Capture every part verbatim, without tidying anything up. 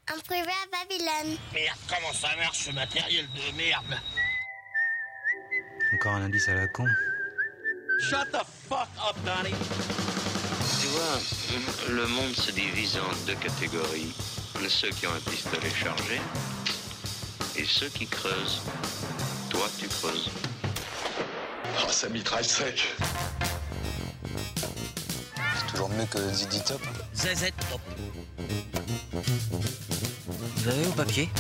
Un privé à Babylone. Merde, comment ça marche ce matériel de merde? Encore un indice à la con. Shut the fuck up, Donnie. Tu vois, le monde se divise en deux catégories. Ceux qui ont un pistolet chargé et ceux qui creusent. Toi, tu creuses. Oh, ça mitraille sec. C'est toujours mieux que Z Z Top. Z Z Top. Vous avez au papier?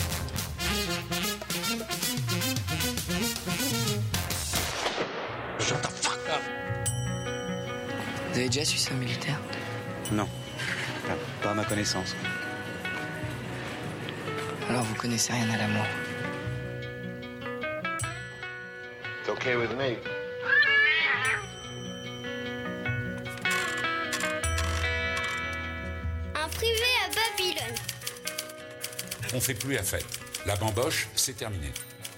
Shut the fuck up. Vous avez déjà su ça militaire? Non. Enfin, pas à ma connaissance. Alors vous connaissez rien à l'amour. It's okay with me. Un privé à Babylone. On fait plus la fête. La bamboche, c'est terminé.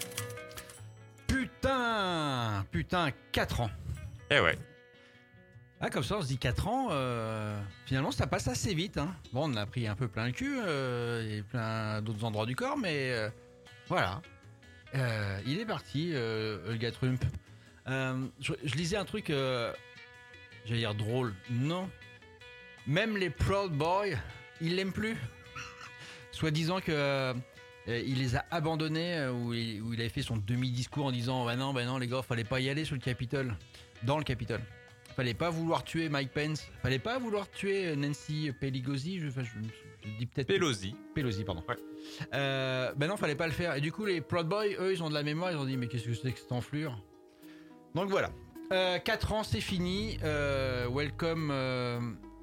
Putain, putain, quatre ans. Eh ouais. Ah, comme ça, on se dit quatre ans, euh, finalement, ça passe assez vite. Hein. Bon, on a pris un peu plein le cul, euh, et plein d'autres endroits du corps, mais euh, voilà. Euh, il est parti, euh, Olga Trump. Euh, je, je lisais un truc, euh, j'allais dire drôle. Non. Même les Proud Boys, ils l'aiment plus. Soit disant que euh, il les a abandonnés, euh, où, il, où il avait fait son demi-discours en disant bah non, bah non, les gars, fallait pas y aller sur le Capitole, dans le Capitole. Fallait pas vouloir tuer Mike Pence. Fallait pas vouloir tuer Nancy Pelosi. Je, enfin, je, je dis peut-être Pelosi. Pelosi, pardon. Ouais. Euh, ben non, fallait pas le faire. Et du coup, les Proud Boys, eux, ils ont de la mémoire. Ils ont dit, mais qu'est-ce que c'est que cette enflure? Donc voilà. Euh, quatre ans, c'est fini. Euh, welcome, euh,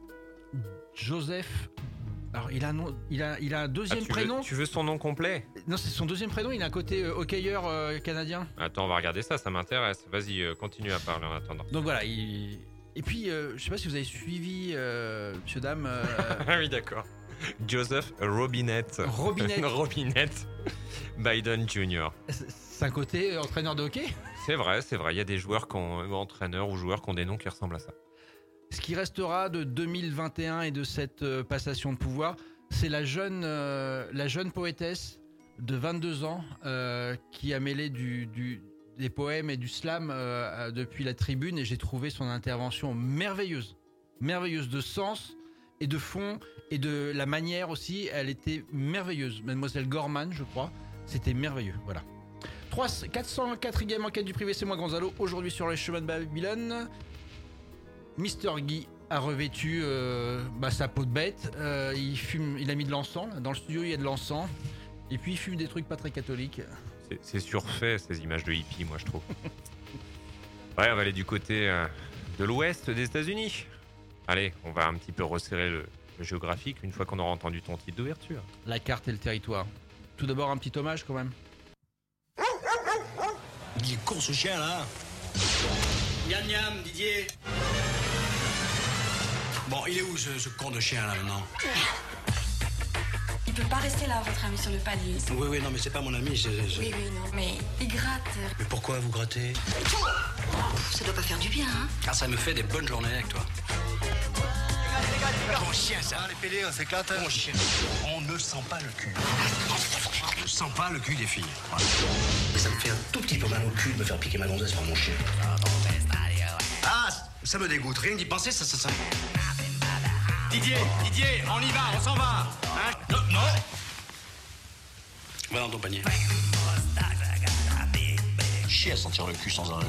Joseph. Alors, il a, non, il a, il a un deuxième Ah, tu prénom. Veux, tu veux son nom complet? Non, c'est son deuxième prénom. Il a un côté euh, hockeyeur euh, canadien. Attends, on va regarder ça, ça m'intéresse. Vas-y, euh, continue à parler en attendant. Donc voilà. Il... Et puis, euh, je sais pas si vous avez suivi, euh, monsieur, dame. Euh... Ah oui, d'accord. Joseph Robinette. Robinette. Robinette. Biden Junior C'est un côté euh, entraîneur de hockey. C'est vrai, c'est vrai. Il y a des joueurs qui ont, ou entraîneurs ou joueurs qui ont des noms qui ressemblent à ça. Ce qui restera de deux mille vingt et un et de cette euh, passation de pouvoir, c'est la jeune, euh, la jeune poétesse de vingt-deux ans euh, qui a mêlé du, du, des poèmes et du slam euh, depuis la tribune, et j'ai trouvé son intervention merveilleuse. Merveilleuse de sens et de fond et de la manière aussi. Elle était merveilleuse. Mademoiselle Gorman, je crois. C'était merveilleux. Voilà. quatre cent quatrième enquête du privé, c'est moi Gonzalo. Aujourd'hui sur les chemins de Babylone. Mister Guy a revêtu euh, bah, sa peau de bête. Euh, il fume, il a mis de l'encens. Dans le studio, il y a de l'encens. Et puis il fume des trucs pas très catholiques. C'est, c'est surfait, ces images de hippie, moi, je trouve. Ouais, on va aller du côté euh, de l'ouest des États-Unis. Allez, on va un petit peu resserrer le, le géographique une fois qu'on aura entendu ton titre d'ouverture. La carte et le territoire. Tout d'abord, un petit hommage quand même. Il est con ce chien là. Yam yam, Didier. Bon, il est où ce, ce con de chien là maintenant? Il peut pas rester là, votre ami, sur le palier. Oui, oui, non, mais c'est pas mon ami, c'est... c'est... Oui, oui, non, mais il gratte. Mais pourquoi vous grattez? Ça doit pas faire du bien, hein? Car ça me fait des bonnes journées avec toi. Ton chien, ça. Les pédés, on s'éclate. Ton chien. On ne sent pas le cul. On ne sent pas le cul des filles. Voilà. Et ça me fait un tout petit peu mal au cul de me faire piquer ma gonzesse par mon chien. Ah, ça me dégoûte. Rien d'y penser, ça, ça, ça. Didier, Didier, on y va, on s'en va. Hein? Non, non. Va dans ton panier. Chier à sentir le cul sans arrêt.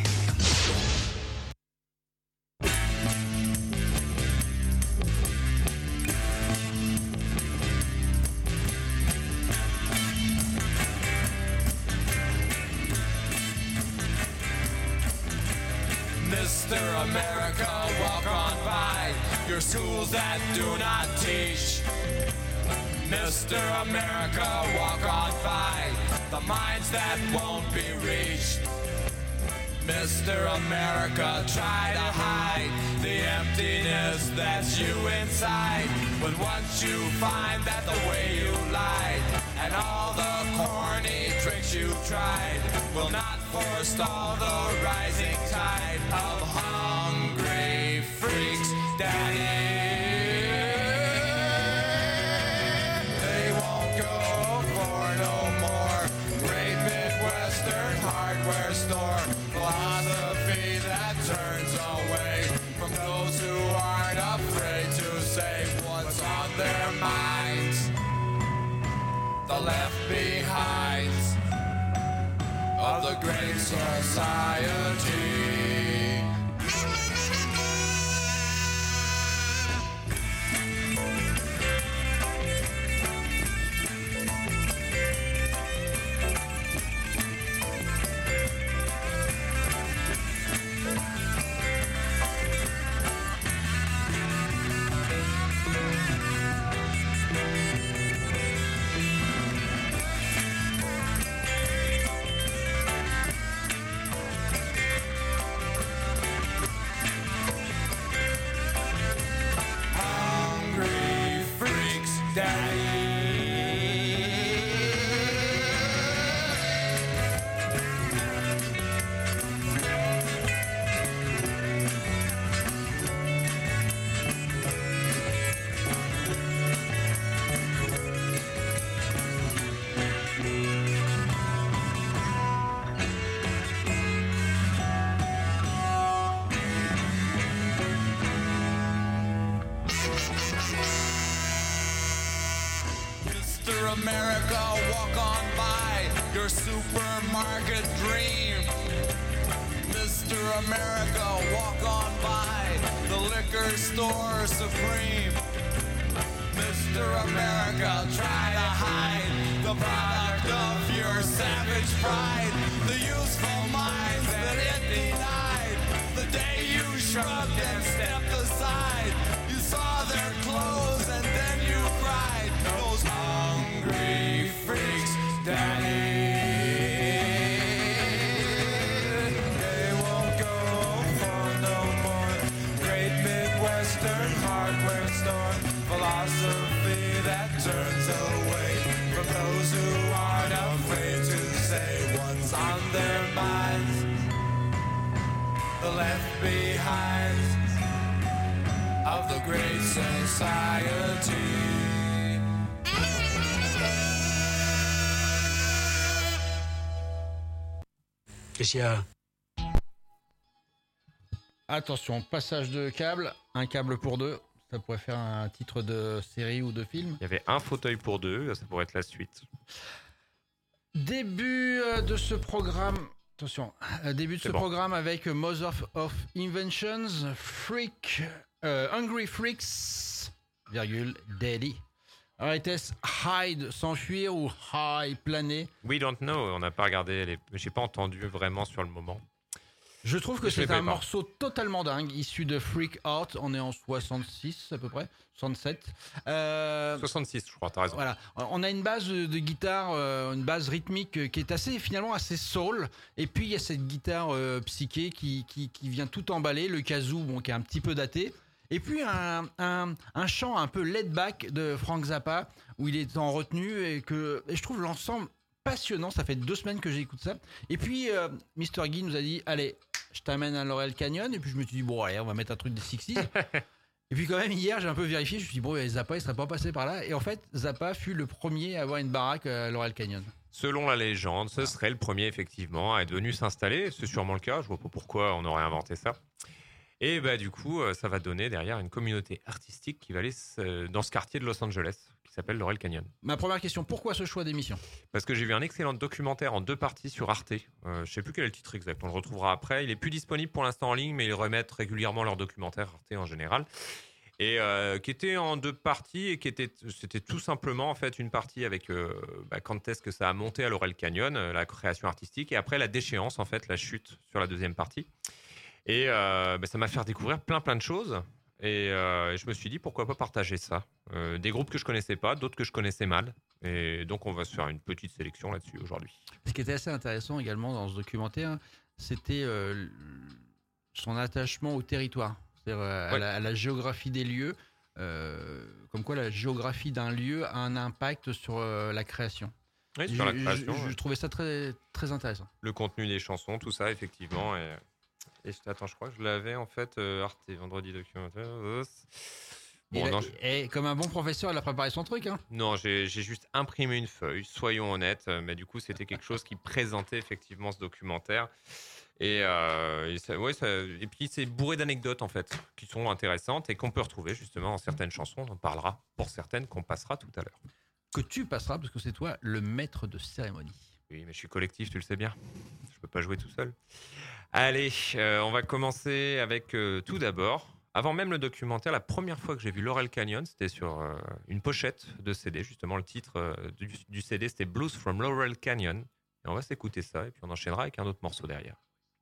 Mister America, walk on by your schools that do not teach. Mister America, walk on by the minds that won't be reached. Mister America, try to hide the emptiness that's you inside. But once you find that the way you lied and all the corny tricks you tried will not forestall the rising tide of hungry freaks, Daddy. They won't society. America, walk on by your supermarket dream. Mister America, walk on by the liquor store supreme. Mister America, try to hide the product of your savage pride. The useful minds that it denied. The day you shrugged and stepped aside. You saw their clothes and then you cried. Those hungry freaks, Daddy. They won't go for no more. Great Midwestern hardware store. Philosophy that turns away from those who aren't afraid to say what's on their minds. The left behind of the great society. Qu'est-ce qu'il y a ? Attention, passage de câble, un câble pour deux. Ça pourrait faire un titre de série ou de film. Il y avait un fauteuil pour deux, ça pourrait être la suite. Début de ce programme. Attention, début de C'est ce bon. programme avec Mother of Inventions, Freak, euh, Hungry Freaks, virgule, Daddy. Alors, était-ce hide, s'enfuir ou high, planer? We don't know, on n'a pas regardé, les... j'ai pas entendu vraiment sur le moment. Je trouve que Je les c'est un fais pas. morceau totalement dingue, issu de Freak Out. On est en soixante-six à peu près, soixante-sept. Euh, soixante-six, je crois, t'as raison. Voilà, on a une base de, de guitare, euh, une base rythmique euh, qui est assez finalement assez soul. Et puis il y a cette guitare euh, psyché qui, qui, qui vient tout emballer, le kazoo bon, qui est un petit peu daté. Et puis un, un, un chant un peu laid back de Frank Zappa où il est en retenue et que et je trouve l'ensemble passionnant. Ça fait deux semaines que j'écoute ça. Et puis euh, mister Guy nous a dit allez, je t'amène à Laurel Canyon. Et puis je me suis dit bon allez, on va mettre un truc des sixties. Et puis quand même hier j'ai un peu vérifié, je me suis dit bon Zappa il serait pas passé par là. Et en fait Zappa fut le premier à avoir une baraque à Laurel Canyon. Selon la légende, ce serait le premier effectivement à être venu s'installer. C'est sûrement le cas, je vois pas pourquoi on aurait inventé ça. Et bah du coup, ça va donner derrière une communauté artistique qui va aller dans ce quartier de Los Angeles qui s'appelle Laurel Canyon. Ma première question, pourquoi ce choix d'émission ? Parce que j'ai vu un excellent documentaire en deux parties sur Arte. Euh, je sais plus quel est le titre exact, on le retrouvera après. Il est plus disponible pour l'instant en ligne, mais ils remettent régulièrement leurs documentaires Arte en général. Et euh, qui était en deux parties et qui était, c'était tout simplement en fait une partie avec euh, bah, quand est-ce que ça a monté à Laurel Canyon, euh, la création artistique, et après la déchéance en fait, la chute sur la deuxième partie. Et euh, bah, ça m'a fait découvrir plein plein de choses. Et euh, je me suis dit pourquoi pas partager ça. Euh, des groupes que je connaissais pas, d'autres que je connaissais mal. Et donc on va se faire une petite sélection là-dessus aujourd'hui. Ce qui était assez intéressant également dans ce documentaire, c'était euh, son attachement au territoire, c'est-à-dire à, Ouais. la, à la géographie des lieux. Euh, comme quoi la géographie d'un lieu a un impact sur euh, la création. Oui, sur je, la création. je, je, ouais. je trouvais ça très, très intéressant. Le contenu des chansons, tout ça effectivement. Et, et je- attends, je crois que je l'avais en fait euh, Arte, vendredi documentaire. Et, Bon, là- non, je- et comme un bon professeur, il a préparé son truc. Hein. Non, j'ai j'ai juste imprimé une feuille, soyons honnêtes, euh, mais du coup, c'était quelque chose qui présentait effectivement ce documentaire. Et, euh, et, ça- ouais, ça- et puis, c'est bourré d'anecdotes, en fait, qui sont intéressantes et qu'on peut retrouver justement dans certaines chansons. On en parlera pour certaines qu'on passera tout à l'heure. Que tu passeras parce que c'est toi le maître de cérémonie. Oui, mais je suis collectif, tu le sais bien. Je peut pas jouer tout seul. Allez, euh, on va commencer avec euh, tout d'abord. Avant même le documentaire, la première fois que j'ai vu Laurel Canyon, c'était sur euh, une pochette de C D. Justement, le titre euh, du, du C D, c'était Blues from Laurel Canyon. Et on va s'écouter ça et puis on enchaînera avec un autre morceau derrière.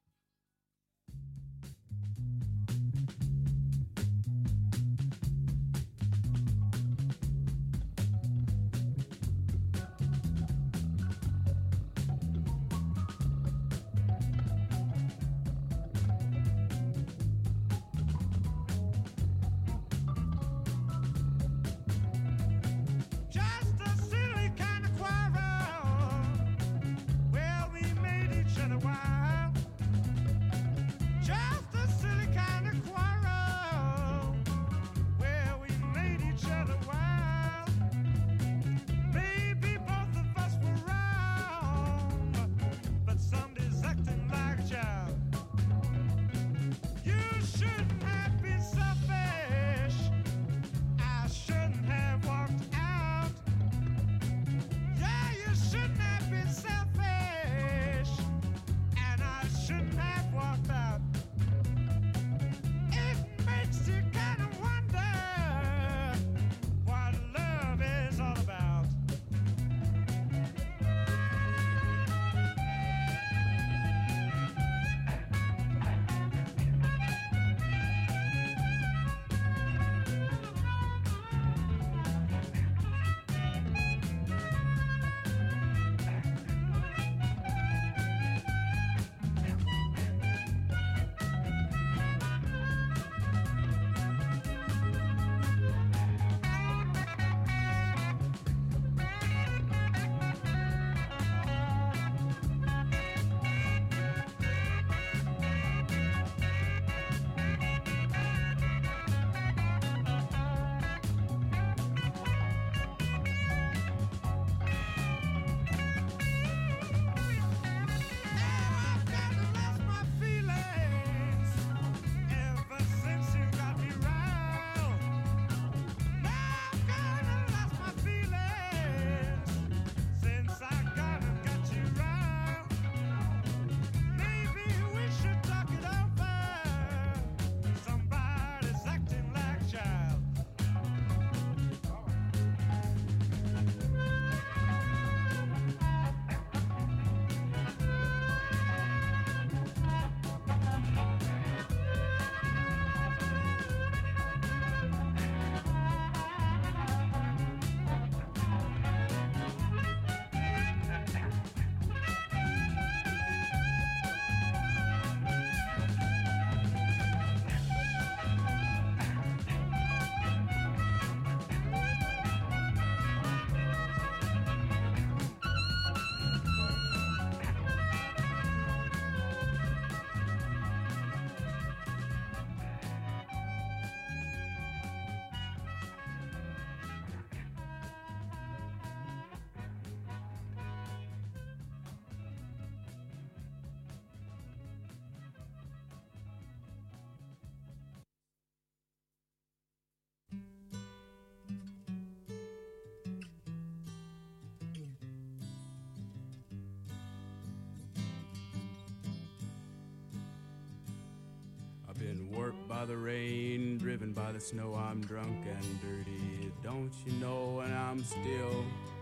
Been worked by the rain, driven by the snow, I'm drunk and dirty. Don't you know, and I'm still,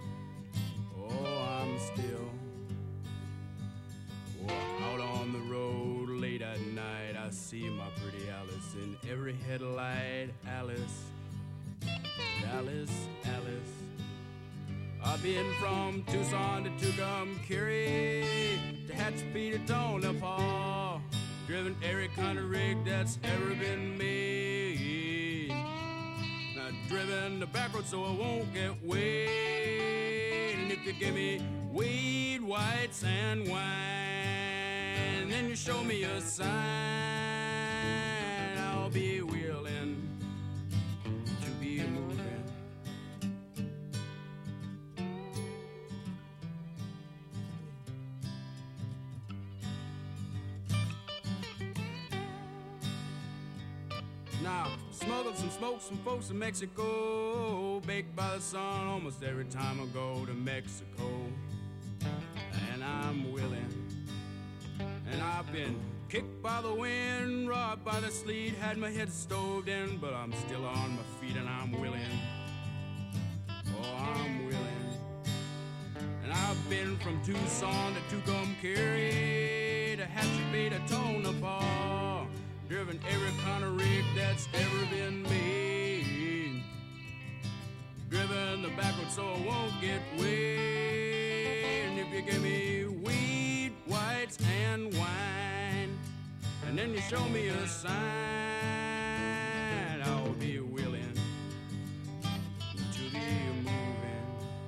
oh, I'm still oh, out on the road late at night. I see my pretty Alice in every headlight. Alice, Alice, Alice. I've been from Tucson to Tucumcari, to Hatchapee to Tonopah, driven every kind of rig that's ever been made. Now driven the back road so I won't get weighed. And if you give me weed, whites, and wine, then you show me a sign, I'll be willing to be moving. Now, smuggled some smokes from folks in Mexico, baked by the sun almost every time I go to Mexico. And I'm willing And I've been kicked by the wind, robbed by the sleet, had my head stoved in, but I'm still on my feet and I'm willing. Oh, I'm willing. And I've been from Tucson to Tucumcari, to Hatchet Bay to Tonopah, driven every kind of rig that's ever been made, driven the backwards so I won't get weighed. And if you give me weed, whites, and wine, and then you show me a sign, I'll be willing to be moving.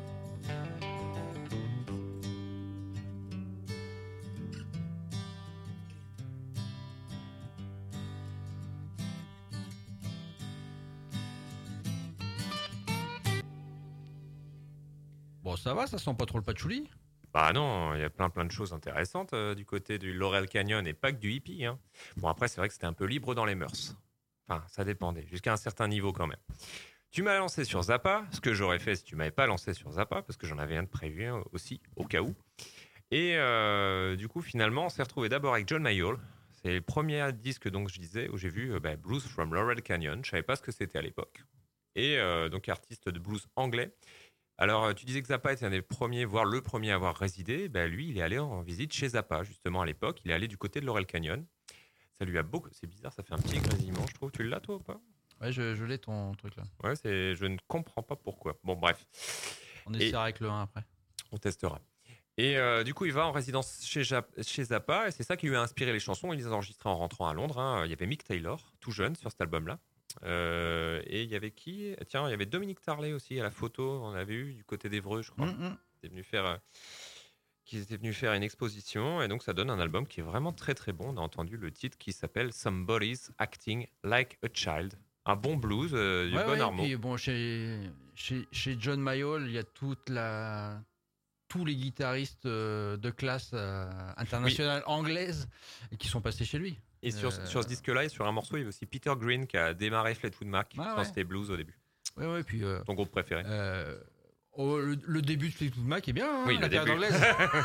Bon, ça va, ça sent pas trop le patchouli. Bah non, il y a plein plein de choses intéressantes euh, du côté du Laurel Canyon et pas que du hippie. Hein. Bon, après, c'est vrai que c'était un peu libre dans les mœurs. Enfin, ça dépendait, jusqu'à un certain niveau quand même. Tu m'as lancé sur Zappa, ce que j'aurais fait si tu m'avais pas lancé sur Zappa, parce que j'en avais un de prévu hein, aussi, au cas où. Et euh, du coup, finalement, on s'est retrouvé d'abord avec John Mayall. C'est le premier disque, donc je disais, où j'ai vu euh, bah, Blues from Laurel Canyon. Je savais pas ce que c'était à l'époque. Et euh, donc, artiste de blues anglais. Alors, tu disais que Zappa était un des premiers, voire le premier à avoir résidé. Ben, lui, il est allé en visite chez Zappa, justement, à l'époque. Il est allé du côté de Laurel Canyon. Ça lui a beaucoup... C'est bizarre, ça fait un petit grésillement, je trouve. Tu l'as, toi, ou pas? Ouais, je, je l'ai, ton truc, là. Ouais, c'est... je ne comprends pas pourquoi. Bon, bref. On essaiera Et... avec le un après. On testera. Et euh, du coup, il va en résidence chez, Jap... chez Zappa. Et c'est ça qui lui a inspiré les chansons. Il les a enregistrées en rentrant à Londres. Hein. Il y avait Mick Taylor, tout jeune, sur cet album-là. Euh, et il y avait qui? Tiens, il y avait Dominique Tarlet aussi à la photo. On avait eu du côté d'Évreux, je crois. Mm-hmm. Qui était venu faire, euh, qui était venu faire une exposition. Et donc, ça donne un album qui est vraiment très très bon. On a entendu le titre qui s'appelle Somebody's Acting Like a Child. Un bon blues, euh, du ouais, bon ouais, harmon. Puis, bon, chez, chez, chez John Mayall, il y a toute la, tous les guitaristes de classe euh, internationale oui. anglaise qui sont passés chez lui. Et sur, euh... sur ce disque-là, et sur un morceau, il y avait aussi Peter Green qui a démarré Fleetwood Mac. Ah, ouais. C'était blues au début. Oui, oui, puis. Euh, Ton groupe préféré euh, oh, le, le début de Fleetwood Mac est bien, hein, oui, la période anglaise.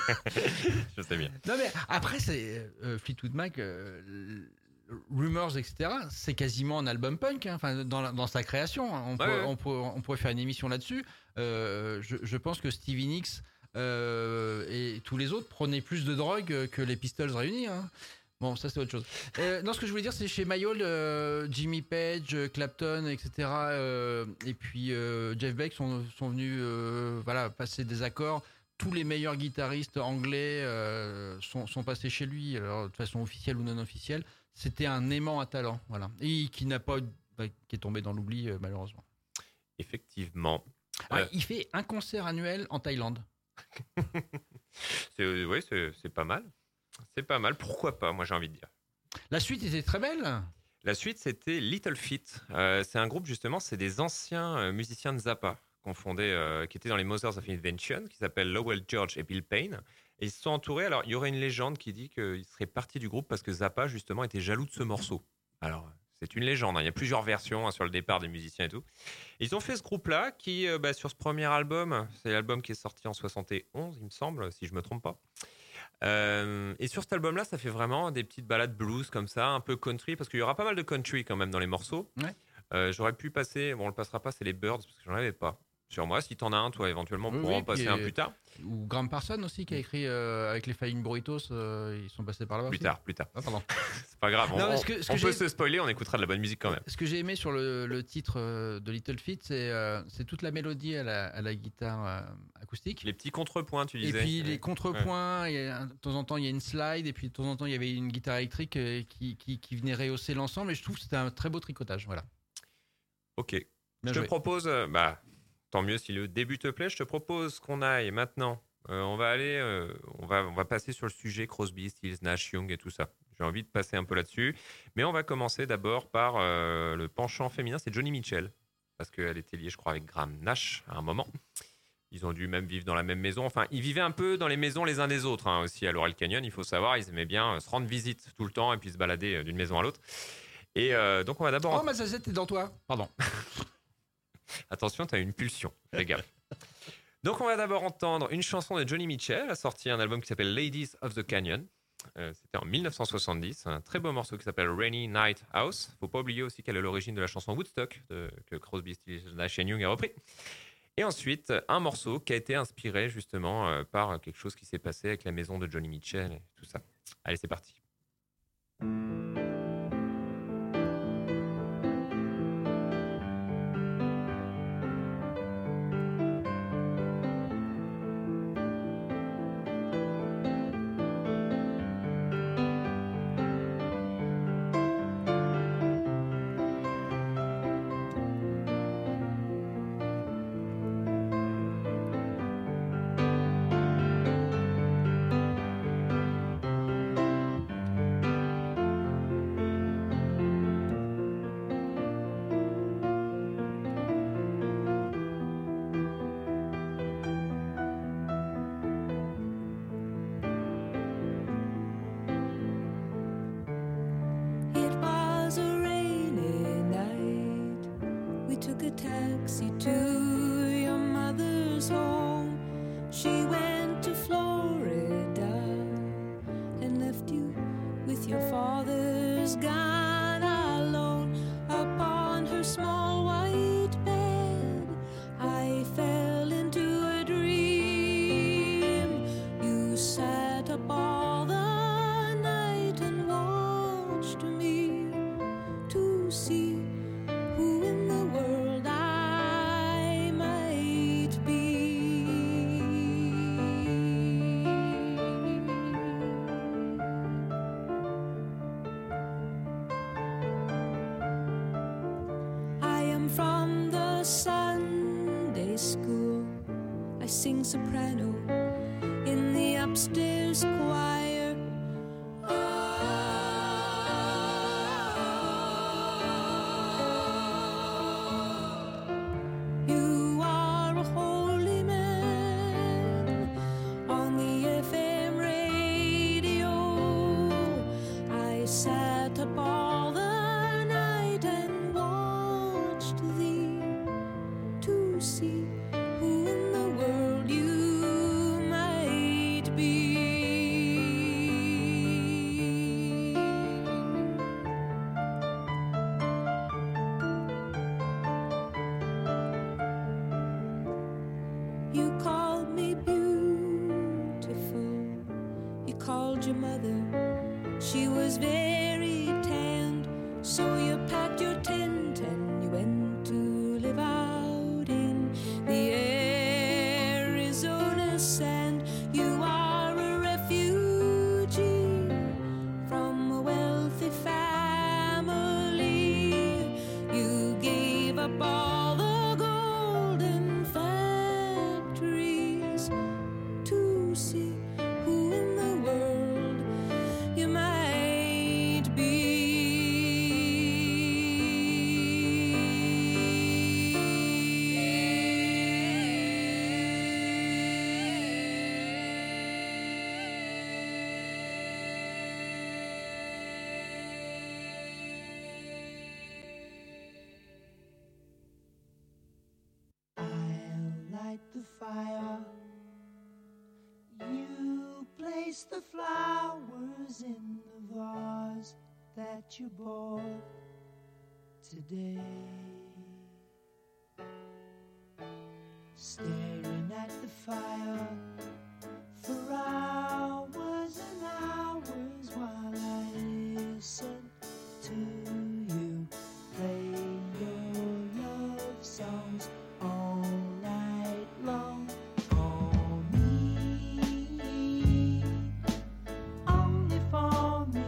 Je sais bien. Non, mais après, c'est, euh, Fleetwood Mac, euh, Rumors, et cetera, c'est quasiment un album punk, hein, enfin, dans, dans sa création. On, ouais, pourrait, ouais. On, pourrait, on pourrait faire une émission là-dessus. Euh, je, je pense que Stevie Nicks euh, et tous les autres prenaient plus de drogue que les Pistols réunis. Hein. Bon, ça c'est autre chose. Euh, non, ce que je voulais dire, c'est chez Mayall, euh, Jimmy Page, Clapton, et cetera. Euh, et puis euh, Jeff Beck sont, sont venus euh, voilà, passer des accords. Tous les meilleurs guitaristes anglais euh, sont, sont passés chez lui, alors, de façon officielle ou non officielle. C'était un aimant à talent, voilà. Et qui n'a pas, bah, qui est tombé dans l'oubli, euh, malheureusement. Effectivement. Ah, euh... Il fait un concert annuel en Thaïlande. c'est, oui, c'est, c'est pas mal. C'est pas mal, pourquoi pas, moi j'ai envie de dire. La suite était très belle. La suite, c'était Little Feat. Euh, c'est un groupe, justement, c'est des anciens euh, musiciens de Zappa qu'on fondait, euh, qui étaient dans les Mothers of Invention, qui s'appellent Lowell George et Bill Payne. Et ils se sont entourés. Alors, il y aurait une légende qui dit qu'ils seraient partis du groupe parce que Zappa, justement, était jaloux de ce morceau. Alors, c'est une légende. Hein. Il y a plusieurs versions hein, sur le départ des musiciens et tout. Et ils ont fait ce groupe-là qui, euh, bah, sur ce premier album, c'est l'album qui est sorti en soixante et onze, il me semble, si je me trompe pas. Euh, et sur cet album-là, ça fait vraiment des petites balades blues comme ça, un peu country, parce qu'il y aura pas mal de country quand même dans les morceaux. Ouais. Euh, j'aurais pu passer, bon, on le passera pas, c'est les Birds, parce que j'en avais pas. Sur moi, si t'en as un, toi, éventuellement, oui, pour oui, en passer et, un plus tard. Ou Graham Parsons aussi, qui a écrit euh, avec les Flying Burritos, euh, ils sont passés par là-bas. Plus aussi. tard, plus tard. Ah, pardon. C'est pas grave, on, non, ce que, ce on que peut se spoiler, on écoutera de la bonne musique quand même. Ce que j'ai aimé sur le, le titre de Little Feat, c'est, euh, c'est toute la mélodie à la, à la guitare euh, acoustique. Les petits contrepoints, tu disais. Et puis les contrepoints, ouais. Et, de temps en temps, il y a une slide, et puis de temps en temps, il y avait une guitare électrique euh, qui, qui, qui venait rehausser l'ensemble, et je trouve que c'était un très beau tricotage. Voilà. Ok. Bien je joué. te propose, euh, bah, tant mieux si le début te plaît, je te propose qu'on aille maintenant. Euh, on va aller, euh, on va, on va passer sur le sujet Crosby, Stills, Nash, Young et tout ça. J'ai envie de passer un peu là-dessus, mais on va commencer d'abord par euh, le penchant féminin, c'est Joni Mitchell, parce qu'elle était liée, je crois, avec Graham Nash à un moment. Ils ont dû même vivre dans la même maison. Enfin, ils vivaient un peu dans les maisons les uns des autres hein, aussi à Laurel Canyon. Il faut savoir, ils aimaient bien se rendre visite tout le temps et puis se balader d'une maison à l'autre. Et euh, donc on va d'abord. Oh, ma zazette est dans toi. Pardon. Attention, t'as une pulsion. Fais gaffe. Donc, on va d'abord entendre une chanson de Joni Mitchell. Elle a sorti un album qui s'appelle Ladies of the Canyon. Euh, c'était en dix-neuf cent soixante-dix, un très beau morceau qui s'appelle Rainy Night House. Faut pas oublier aussi qu'elle est l'origine de la chanson Woodstock de, que Crosby, Stills, Nash and Young a repris. Et ensuite, un morceau qui a été inspiré justement euh, par quelque chose qui s'est passé avec la maison de Johnny Mitchell et tout ça. Allez, c'est parti. Taxi to your mother's home. She went to Florida and left you with your father's gun alone. Upon her small white bed, I fell into a dream. You sat up all the night and watched me to see who in the world I might be. I am from the Sunday school. I sing soprano in the upstairs choir. You are a holy man on the F M radio. I sat up all the night and watched thee to see who in the world you might be. You called me beautiful. You called your mother. She was very tanned. So you packed your tent and you went to live out in the Arizona sand. You are a refugee from a wealthy family. You gave up all the golden factories to see who in the world you might be. I'll light the fire. You place the flowers in the vase that you bought today. Staring at the fire for hours and hours while I listen to you play your love songs all night long. For me, only for me.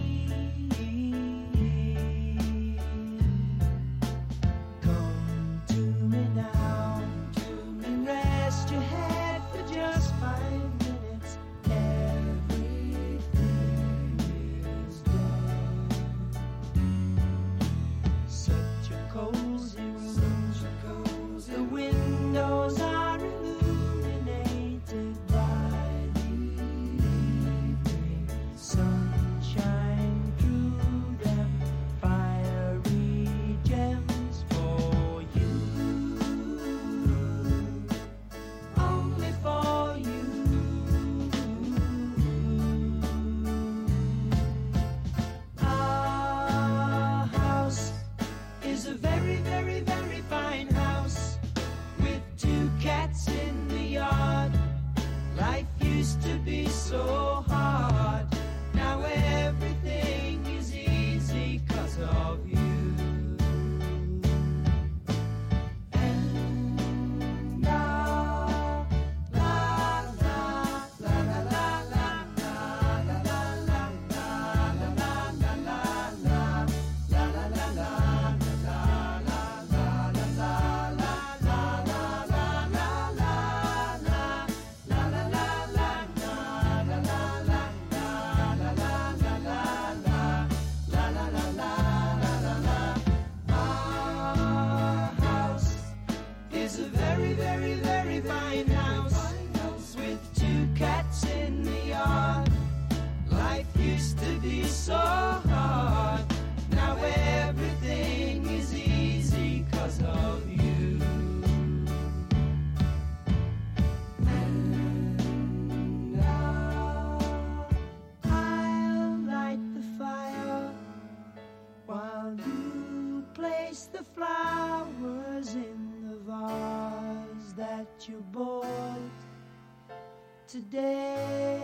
Come to me now and rest your head for just five minutes. Everything is done. Such a cozy room. The windows are illuminated by the evening sunshine through them. Fiery gems for you. Oh, so hard. Now everything is easy 'cause of you. And I'll, I'll light the fire while you place the flowers in the vase that you bought today.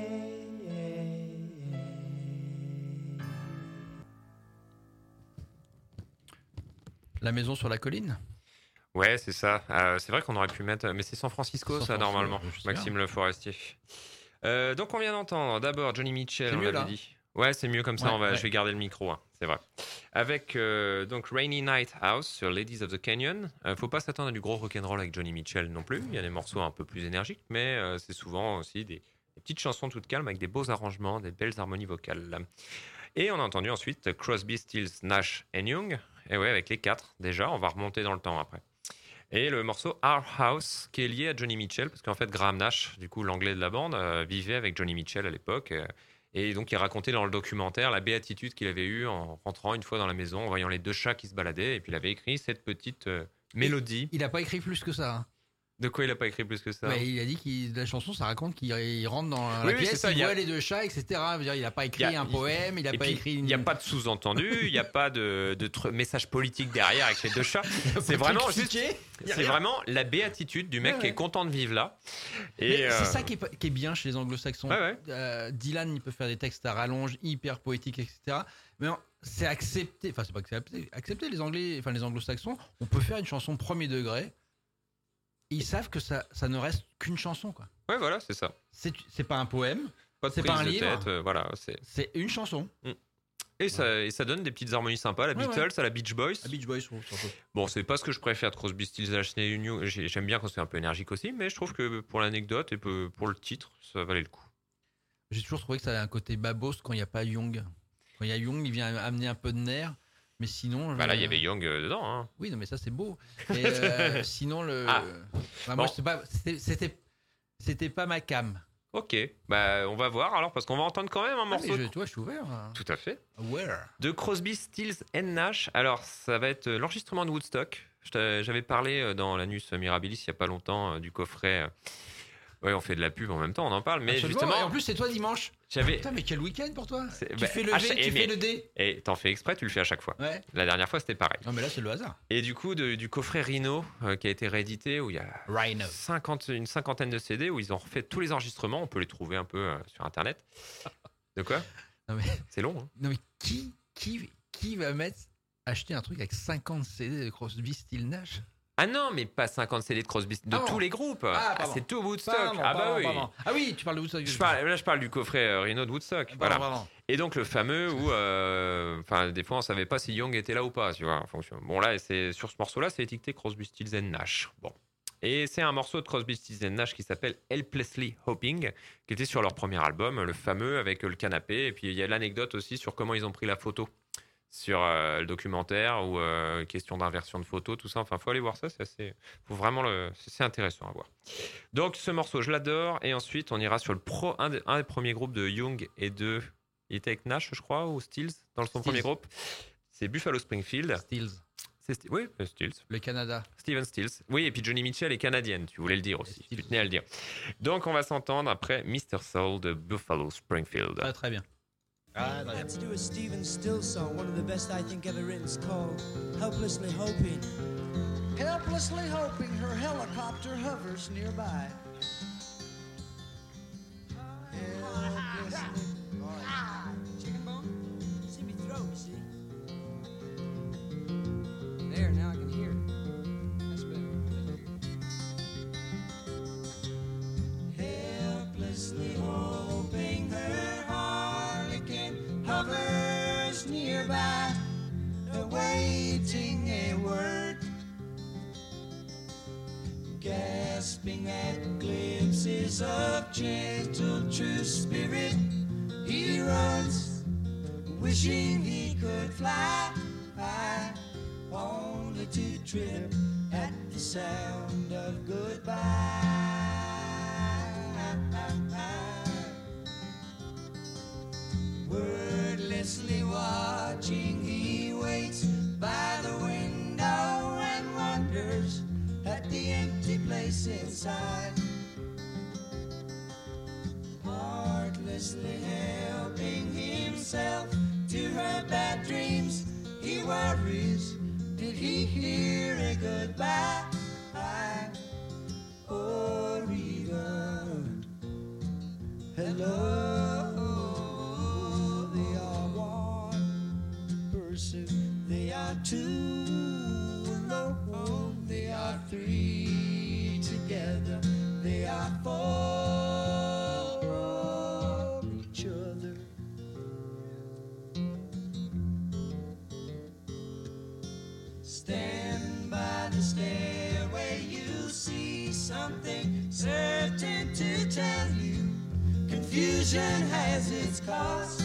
La maison sur la colline. Ouais, c'est ça. Euh, c'est vrai qu'on aurait pu mettre. Mais c'est San Francisco, San ça, Francisco, normalement. je sais Maxime bien. Le Forestier. Euh, donc, on vient d'entendre d'abord Johnny Mitchell, C'est on mieux, l'avait là. dit. Ouais, c'est mieux comme ça. Ouais, on va, ouais. Je vais garder le micro, hein, c'est vrai. Avec euh, donc Rainy Night House sur Ladies of the Canyon. Euh, faut pas s'attendre à du gros rock'n'roll avec Johnny Mitchell non plus. Il y a des morceaux un peu plus énergiques, mais euh, c'est souvent aussi des, des petites chansons toutes calmes avec des beaux arrangements, des belles harmonies vocales. Et on a entendu ensuite Crosby, Stills, Nash et Young. Et ouais, avec les quatre déjà. On va remonter dans le temps après. Et le morceau Our House, qui est lié à Johnny Mitchell, parce qu'en fait, Graham Nash, du coup, l'anglais de la bande, euh, vivait avec Johnny Mitchell à l'époque. Euh, et donc, il racontait dans le documentaire la béatitude qu'il avait eue en rentrant une fois dans la maison, en voyant les deux chats qui se baladaient. Et puis, il avait écrit cette petite euh, mélodie. Il a pas écrit plus que ça. hein. De quoi il n'a pas écrit plus que ça Ouais, il a dit que la chanson, ça raconte qu'il il rentre dans la Oui, oui, c'est pièce, ça, il il y a- voit les deux chats, et cetera. Je veux dire, il n'a pas écrit Il y a- un poème, il n'a Et pas puis, écrit il une... n'y a pas de sous-entendu, il n'y a pas de, de tr- message politique derrière avec les deux chats. C'est pas vraiment de truc juste, expliqué, il y a c'est rien. vraiment la béatitude du mec Ouais, qui est ouais. content de vivre là. Et Mais euh, c'est ça qui est, pas- qui est bien chez les anglo-saxons. Ouais, ouais. Euh, Dylan, il peut faire des textes à rallonge, hyper poétiques, et cetera. Mais non, c'est accepté, enfin, c'est pas que c'est accepté, accepté, les anglais, enfin, les anglo-saxons, on peut faire une chanson premier degré. Ils savent que ça, ça ne reste qu'une chanson, quoi. Ouais, voilà, c'est ça. C'est, c'est pas un poème, Pas de c'est prise pas un de livre, tête, euh, voilà. C'est... c'est une chanson. Et, ça, et ça donne des petites harmonies sympas, la Ouais, Beatles, ouais. à la Beach Boys. À Beach Boys, je trouve, surtout. Bon, c'est pas ce que je préfère de Crosby, Stills, Nash et Young. J'ai- J'aime bien quand c'est un peu énergique aussi, mais je trouve que pour l'anecdote et peu- pour le titre, ça valait le coup. J'ai toujours trouvé que ça a un côté babos quand il n'y a pas Young. Quand il y a Young, il vient amener un peu de nerf. Mais sinon. Bah là, euh, il y avait Young euh, dedans. Hein. Oui, non, mais ça, c'est beau. Et euh, sinon, le. Ah. Bah, moi, Bon. c'est pas, c'était, c'était, c'était pas ma cam. Ok, bah on va voir alors, parce qu'on va entendre quand même un Ah, morceau. mais je, toi, je suis ouvert. hein. Tout à fait. Aware. De Crosby, Stills and Nash. Alors, ça va être euh, l'enregistrement de Woodstock. Je t'a- J'avais parlé euh, dans l'Anus Mirabilis il n'y a pas longtemps euh, du coffret. euh, Ouais, on fait de la pub en même temps, on en parle. Mais Absolument. justement, Et en plus, c'est toi dimanche. j'avais. Putain, mais quel week-end pour toi. C'est- Tu bah, fais le à V, chaque- tu eh, fais mais- le D. Et t'en fais exprès, tu le fais à chaque fois. Ouais. La dernière fois, c'était pareil. Non, mais là, c'est le hasard. Et du coup, de- du coffret Rhino, euh, qui a été réédité, où il y a Rhino. cinquante, une cinquantaine de C D, où ils ont refait tous les enregistrements. On peut les trouver un peu euh, sur Internet. De quoi Non, mais, C'est long, hein. non, mais qui, qui, qui va mettre, acheter un truc avec cinquante C D de Crosby, Stills, Nash? Ah non, mais pas cinquante C D de Crosby, de Ah bon. tous les groupes. Ah, Ah, pardon. c'est tout Woodstock. Pardon, ah bah pardon, oui. pardon. Ah oui, tu parles de Woodstock. Je parle, là, je parle du coffret euh, Rhino de Woodstock. Pardon, voilà. pardon. Et donc le fameux où, euh, enfin, des fois on savait pas si Young était là ou pas, tu vois. En fonction. Bon là, c'est sur ce morceau-là, c'est étiqueté Crosby, Stills and Nash. Bon. Et c'est un morceau de Crosby, Stills and Nash qui s'appelle Helplessly Hoping, qui était sur leur premier album, le fameux avec le canapé. Et puis il y a l'anecdote aussi sur comment ils ont pris la photo sur euh, le documentaire ou euh, question d'inversion de photo, tout ça. Enfin, faut aller voir ça, c'est assez, faut vraiment le, c'est c'est intéressant à voir. Donc ce morceau, je l'adore. Et ensuite, on ira sur le pro, un, des, un des premiers groupes de Young et de, il était avec Nash, je crois, ou Stills dans son Stills. premier groupe. C'est Buffalo Springfield. Stills. C'est Sti- oui, euh, Stills. Le Canada. Steven Stills. Oui, et puis Johnny Mitchell est canadienne, tu voulais le dire aussi. Tu tenais à le dire. Donc on va s'entendre après mister Soul de Buffalo Springfield. Ah, très bien. I'd like to do a Stephen Stills song, one of the best I think ever written. It's called Helplessly Hoping. Helplessly hoping her helicopter hovers nearby. Helplessly. Chicken bone? See me throw, you see? There, now I can hear it. That's better. Helplessly hoping her harlequin hovers nearby, awaiting a word, gasping at glimpses of gentle true spirit. He runs, wishing he could fly, only to trip at the sound of goodbye. Wordless place inside. Heartlessly helping himself to her bad dreams. He worries, did he hear a goodbye? Oh, Rita, hello. They are one person, they are two alone, they are three together, they are four of each other. Stand by the stairway, you see something certain to tell you. Confusion has its cost.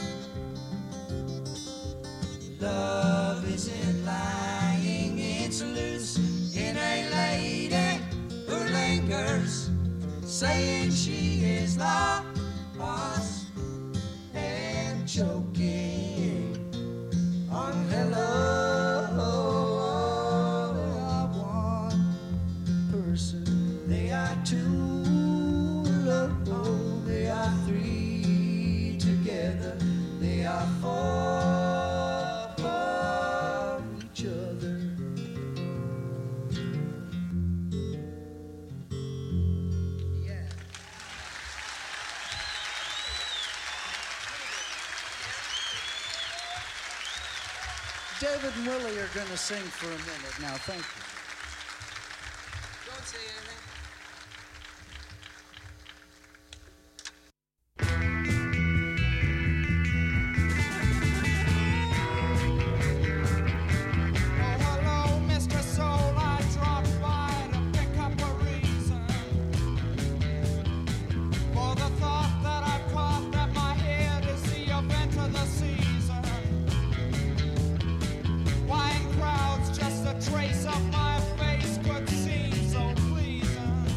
Love isn't lying, it's loose in a lady who lingers, saying she is lost and choking on hello. They are two alone, they are three together, they are four for each other. Yeah. David and Willie are going to sing for a minute now. Thank you. Don't say anything. Trace of my face could seem so pleasing.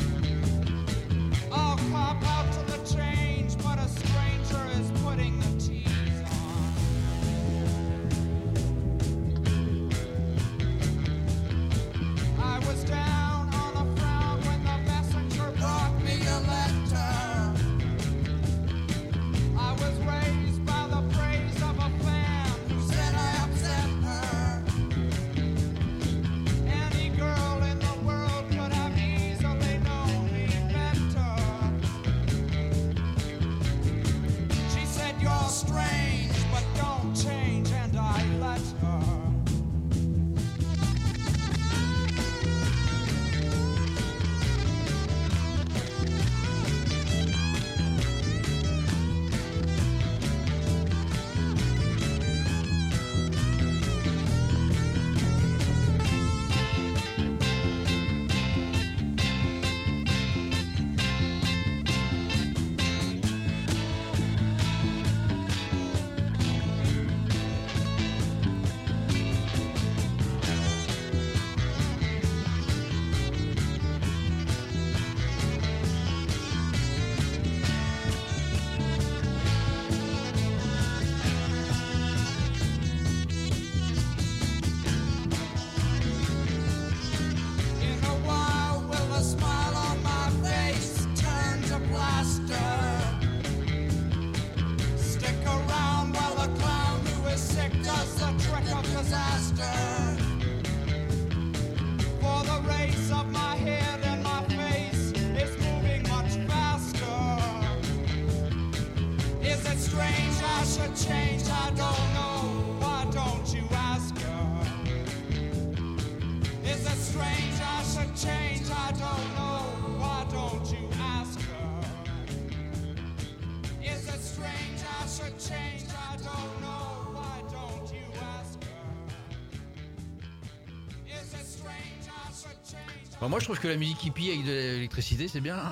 Bon, moi je trouve que la musique hippie avec de l'électricité c'est bien.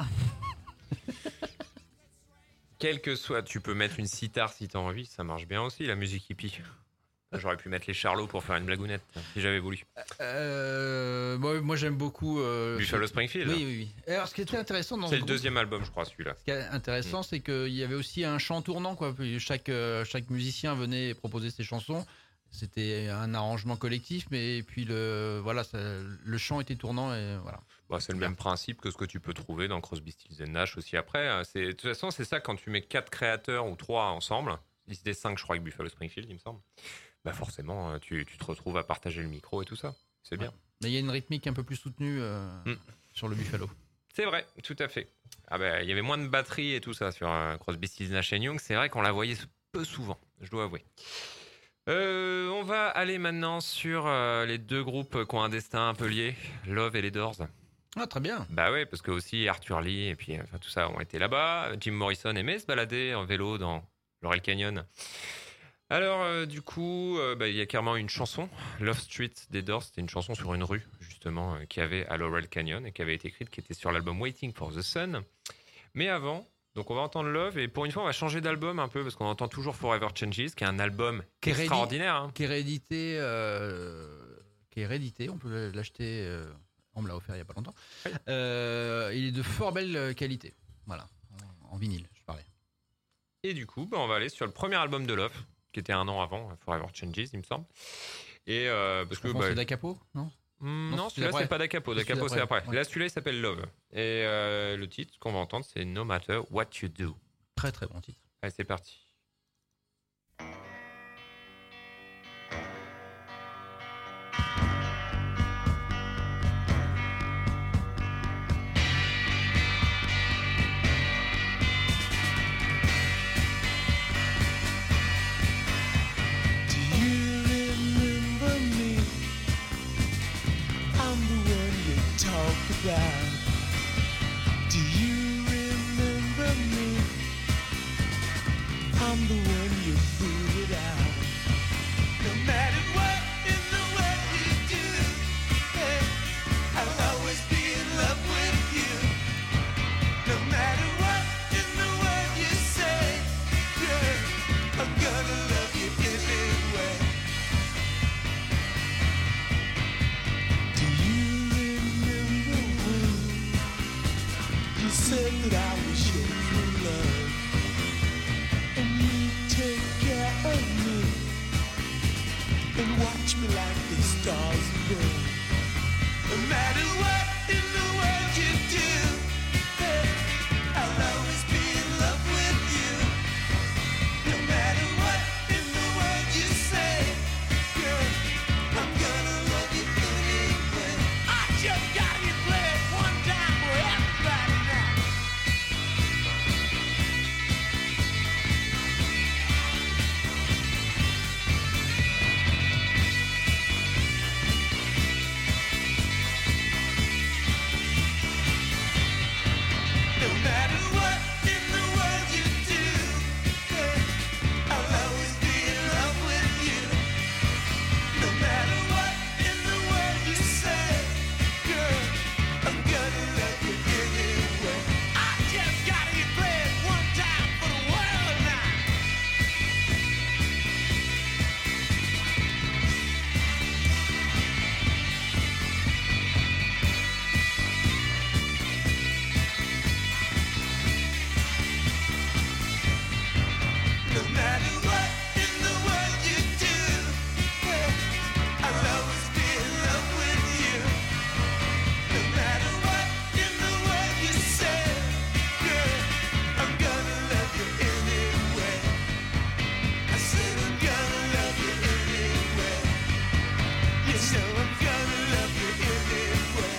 Quel que soit, tu peux mettre une sitar si t'as envie, ça marche bien aussi la musique hippie. J'aurais pu mettre les Charlots pour faire une blagounette, si j'avais voulu. Euh, moi, moi j'aime beaucoup... Euh, Buffalo Springfield. Oui, oui, oui. Alors ce qui était intéressant dans C'est ce le groupe, deuxième album, je crois, celui-là. Ce qui est intéressant, mmh. c'est qu'il y avait aussi un chant tournant, quoi. Chaque, euh, chaque musicien venait proposer ses chansons. c'était un arrangement collectif, mais puis le, voilà, ça, le chant était tournant et voilà. Bah, c'est le même principe que ce que tu peux trouver dans Crosby, Stills and Nash aussi après. C'est, de toute façon, c'est ça quand tu mets quatre créateurs ou trois ensemble. Ils étaient cinq, je crois, avec Buffalo Springfield, il me semble. Bah forcément, tu, tu te retrouves à partager le micro et tout ça. C'est bien. Ouais. Mais il y a une rythmique un peu plus soutenue euh, mm. sur le Buffalo. C'est vrai, tout à fait. Ah bah, il y avait moins de batterie et tout ça sur euh, Crosby, Stills, Nash and Young. C'est vrai qu'on la voyait peu souvent, je dois avouer. Euh, on va aller maintenant sur euh, les deux groupes qui ont un destin un peu lié, Love et les Doors. Ah, très bien. Bah ouais, parce que aussi Arthur Lee et puis enfin, tout ça ont été là-bas. Jim Morrison aimait se balader en vélo dans Laurel Canyon. Alors, euh, du coup, euh, bah, il y a carrément une chanson, Love Street des Doors. C'était une chanson sur une rue, justement, euh, qu'il y avait à Laurel Canyon et qui avait été écrite, qui était sur l'album Waiting for the Sun. Mais avant, donc on va entendre Love et pour une fois, on va changer d'album un peu parce qu'on entend toujours Forever Changes, qui est un album qui est extraordinaire. Hein. Qui est réédité, euh, qui est réédité, on peut l'acheter, euh, on me l'a offert il n'y a pas longtemps. Oui. Euh, il est de fort belle qualité, voilà, en, en vinyle, je parlais. Et du coup, bah, on va aller sur le premier album de Love, qui était un an avant, Forever Changes, il me semble. Et euh, parce que bah, c'est Da Capo, non mmh, Non, non celui-là c'est pas Da Capo. Da Capo c'est après. Ouais. Là, celui-là il s'appelle Love. Et euh, le titre qu'on va entendre, c'est No Matter What You Do. Très très bon titre. Allez, c'est parti. Do you remember me? I'm the one you booted out. No matter what in the world you do, hey, I'll always be in love with you. No matter what in the world you say, yeah, I'm gonna love you anyway. Do you remember when you said that I was your true love, and you take care of me and watch me like the stars above? No matter what in the world you do, hey, I'll always be in love with you. No matter what in the world you say, girl, I'm gonna love you anyway. I just gotta get played one time for everybody now. No matter what in the world you do, hey, I'll always be in love with you. No matter what in the world you say, girl, I'm gonna love you anyway. I just gotta get played one time for the world now. No matter what in the world you do, hey, I'll always be in love with you. No matter what in the world you say, girl, I'm gonna love you anyway. I said I'm gonna love you anyway. You know I'm gonna love you anyway.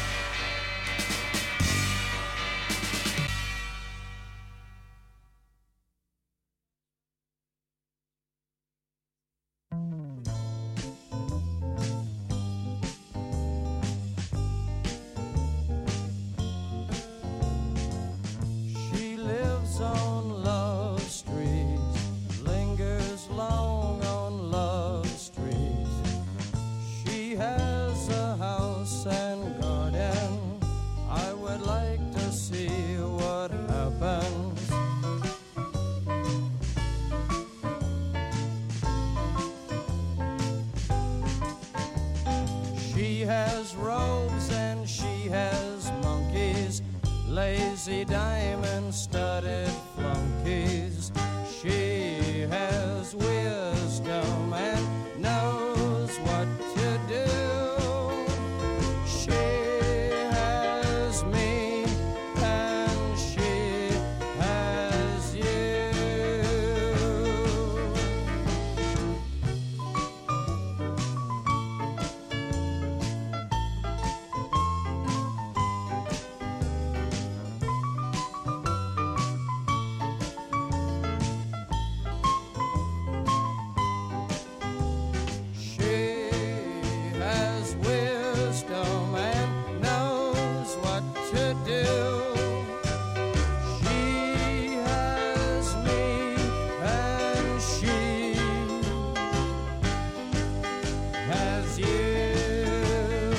She lives on Love Street, lingers long on Love Street. She has a house and garden. I would like to see what happens. She has robes and she has monkeys, lazy diamond studded flunkies. She has wisdom and to do. She has me and she has you.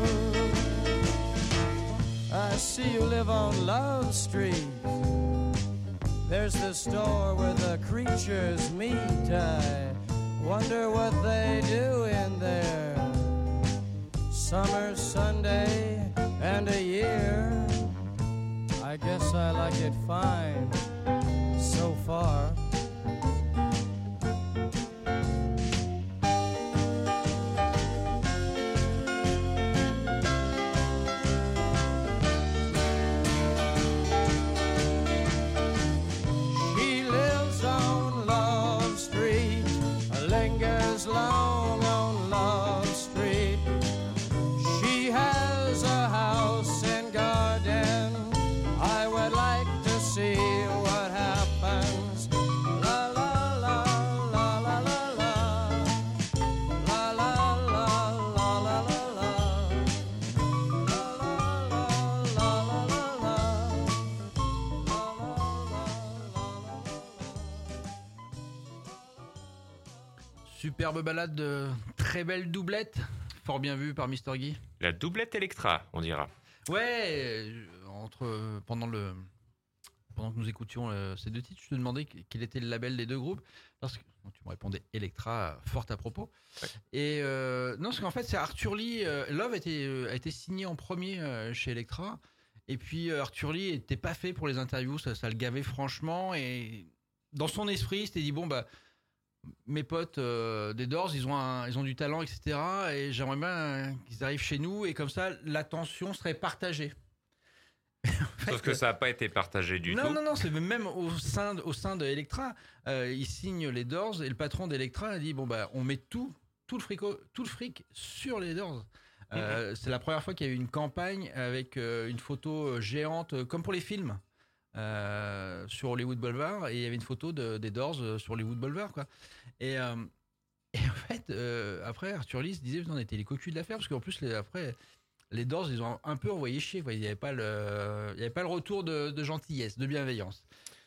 I see you live on Love Street. There's the store where the creatures meet. I wonder what they do in there. Summer, Sunday, and a year. I guess I like it fine so far. She lives on Love Street, lingers long on Love Street. She has a house and garden. I would like to see what happens. La la la la la la la. La la la la la la la. La la la la la la la. Superbe balade, de très belle doublette, fort bien vue par Mister Guy. La doublette Electra, on dira. Ouais, euh, entre euh, pendant le pendant que nous écoutions euh, ces deux titres, je te demandais quel était le label des deux groupes, parce que bon, tu me répondais Electra, fort à propos. Ouais. Et euh, non, parce qu'en fait, c'est Arthur Lee. Euh, Love a été euh, a été signé en premier euh, chez Electra, et puis euh, Arthur Lee était pas fait pour les interviews, ça, ça le gavait franchement, et dans son esprit, il s'était dit bon bah. Mes potes euh, des Doors, ils ont, un, ils ont du talent, et cetera. Et j'aimerais bien euh, qu'ils arrivent chez nous et comme ça, l'attention serait partagée. Sauf fait, que ça n'a pas été partagé du non, tout. Non, non, non, c'est même au sein, au sein de Electra. Euh, ils signent les Doors et le patron d'Electra a dit bon, bah, on met tout, tout, le, frico, tout le fric sur les Doors. Euh, mm-hmm. C'est la première fois qu'il y a eu une campagne avec euh, une photo géante, euh, comme pour les films. Euh, sur Hollywood Boulevard, et il y avait une photo de, des Doors euh, sur Hollywood Boulevard, quoi. Et, euh, et en fait, euh, après, Arthur Lee se disait, on était les cocus de l'affaire, parce qu'en plus, les, après, les Doors, ils ont un peu envoyé chier, quoi. Il n'y avait pas le, il y avait pas le retour de, de gentillesse, de bienveillance.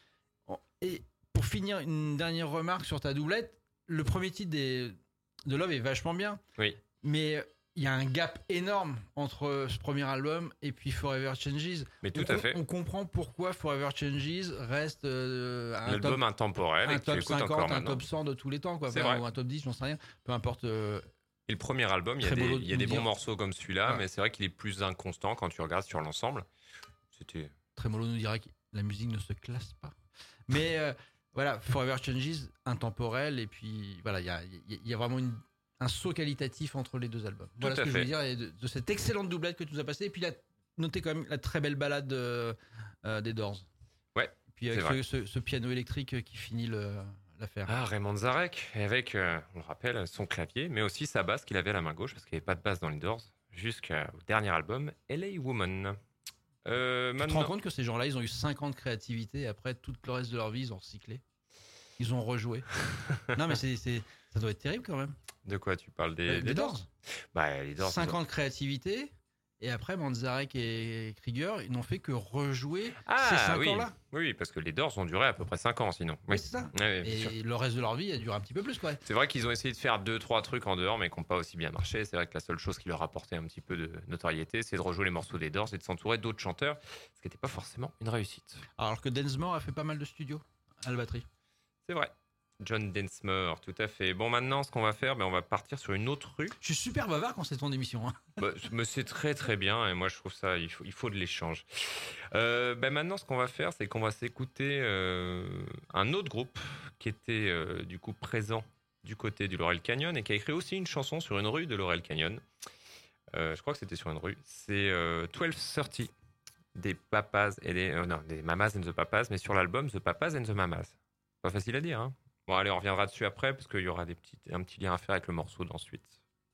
Et pour finir, une dernière remarque sur ta doublette, le premier titre des, de Love est vachement bien, oui. Mais il y a un gap énorme entre ce premier album et puis Forever Changes. Mais tout on, à fait. On comprend pourquoi Forever Changes reste euh, un l'album top, intemporel, un et top cinquante, un top cent de tous les temps, quoi. C'est enfin, vrai. Ou un top dix, j'en sais rien. Peu importe. Euh, et le premier album, il y a des, il y a des bons morceaux comme celui-là, ouais. Mais c'est vrai qu'il est plus inconstant quand tu regardes sur l'ensemble. C'était. Trémolo nous dira que la musique ne se classe pas. Mais euh, voilà, Forever Changes, intemporel, et puis voilà, il y a, y, y a vraiment une. Un saut qualitatif entre les deux albums. Voilà Tout ce que fait. je veux dire et de, de cette excellente doublette que tu nous as passée. Et puis, là, notez quand même la très belle balade euh, euh, des Doors. Ouais. Et puis, avec ce, ce, ce piano électrique qui finit le, l'affaire. Ah, Raymond Zarek, avec, euh, on le rappelle, son clavier, mais aussi sa basse qu'il avait à la main gauche, parce qu'il n'y avait pas de basse dans les Doors, jusqu'au dernier album, L A Woman. Euh, tu maintenant... te rends compte que ces gens-là, ils ont eu cinq ans de créativité et après, tout le reste de leur vie, ils ont recyclé. Ils ont rejoué. Non, mais c'est, c'est, ça doit être terrible quand même. De quoi tu parles des, euh, des, des Doors, Doors. Bah, les Doors. cinq ans de créativité, et après, Manzarek et Krieger, ils n'ont fait que rejouer ah, ces cinq oui. ans-là. Oui, parce que les Doors ont duré à peu près cinq ans sinon. Oui, oui c'est ça. Ouais, et le reste de leur vie a duré un petit peu plus, quoi. C'est vrai qu'ils ont essayé de faire deux, trois trucs en dehors, mais qui n'ont pas aussi bien marché. C'est vrai que la seule chose qui leur apportait un petit peu de notoriété, c'est de rejouer les morceaux des Doors et de s'entourer d'autres chanteurs, ce qui n'était pas forcément une réussite. Alors que Densmore a fait pas mal de studios à la batterie. C'est vrai. John Densmore, tout à fait. Bon, maintenant, ce qu'on va faire, ben, on va partir sur une autre rue. Je suis super bavard quand c'est ton émission. Hein. Bah, mais c'est très très bien, et moi je trouve ça, il faut, il faut de l'échange. Euh, ben, maintenant, ce qu'on va faire, c'est qu'on va s'écouter euh, un autre groupe qui était euh, du coup présent du côté du Laurel Canyon et qui a écrit aussi une chanson sur une rue de Laurel Canyon. Euh, je crois que c'était sur une rue. C'est euh, douze trente des Papas et des, euh, non, des Mamas and the Papas, mais sur l'album The Papas and the Mamas. Pas facile à dire, hein. Bon, allez, on reviendra dessus après, parce qu'il y aura des petits, un petit lien à faire avec le morceau d'ensuite.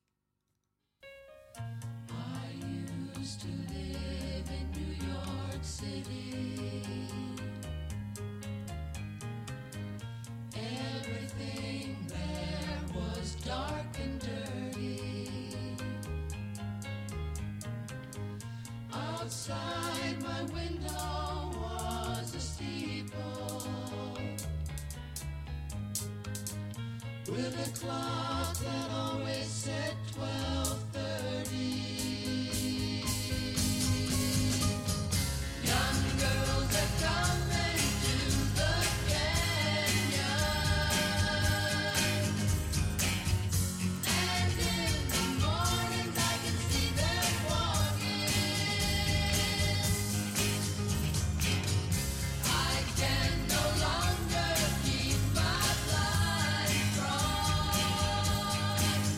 I used to live in New York City. Everything there was dark and dirty. Outside the clock that always said twelve thirty. Young girls are coming to the canyon, and in the mornings I can see them walking. I can no longer keep my blind crossed,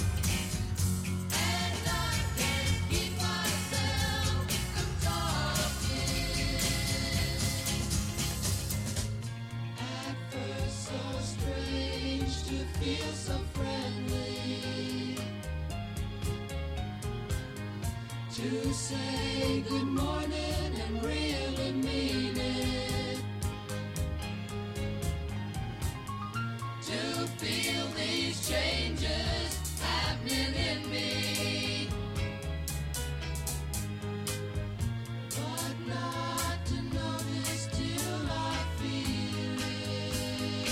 and I can't keep myself from talking. At first so strange to feel so friendly, to say good morning and really mean it, to feel these changes happening in me, but not to notice till I feel it.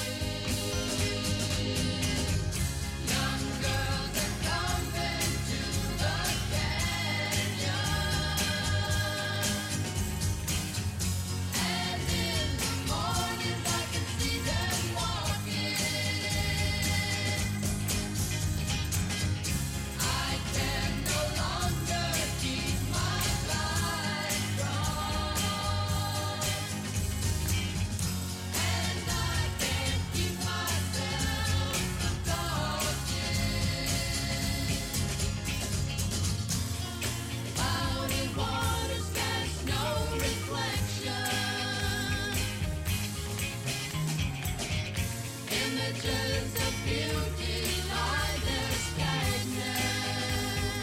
Young girls are coming to the canyon, and in the mornings I can see them walking. I can no longer keep my blind crossed, and I can't keep myself from talking. Cloudy waters cast no reflection, images of beauty lie there stagnant,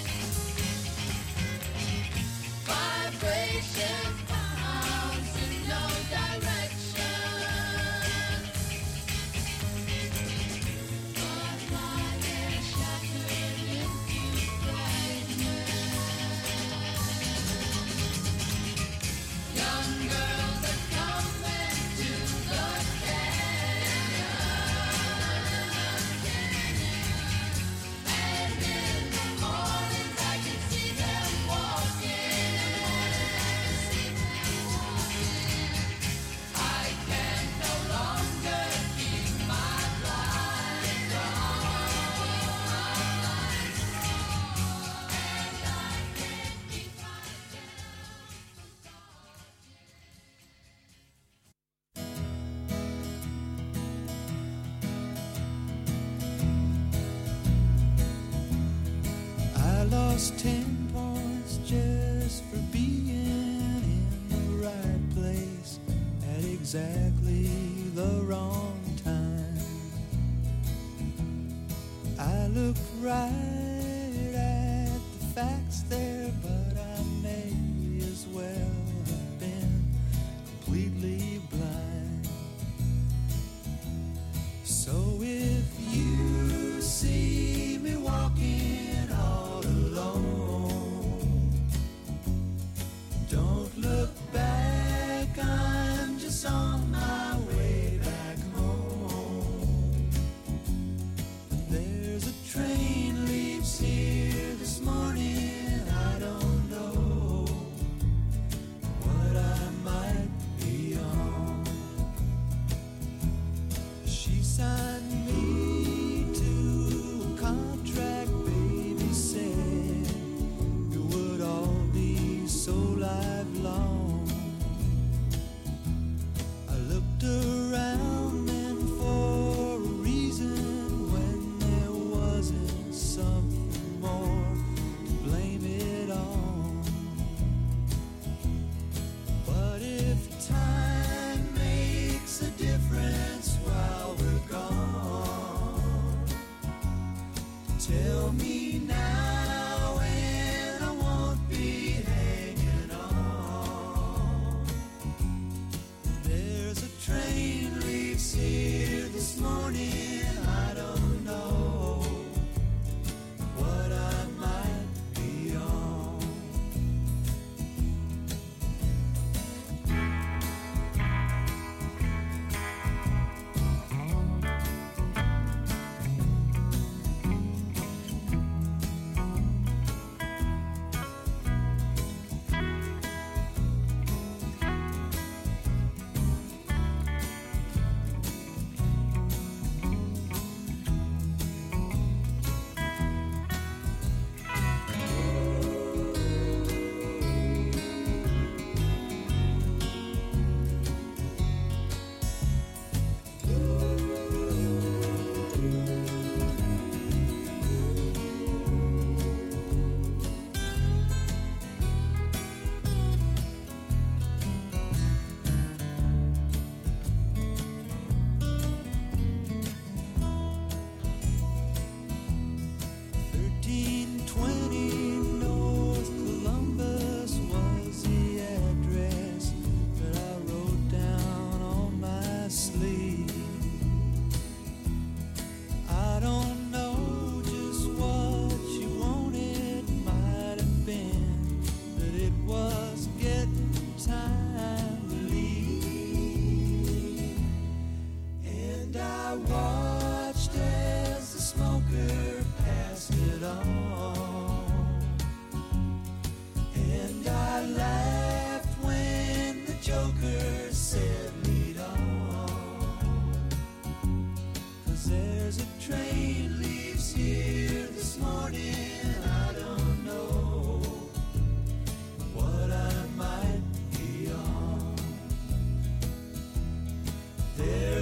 vibrations bounce in no direction, but lie there shattered into fragments. Young girls are coming to the canyon, and in the mornings I can see them walking. I can no longer keep my blind I lost ten points just for being in the right place at exactly the wrong time. I looked right at the facts there, but I may as well have been completely blind. So if you see me walking all alone, don't look back, I'm just on my way back home. There's a train leaves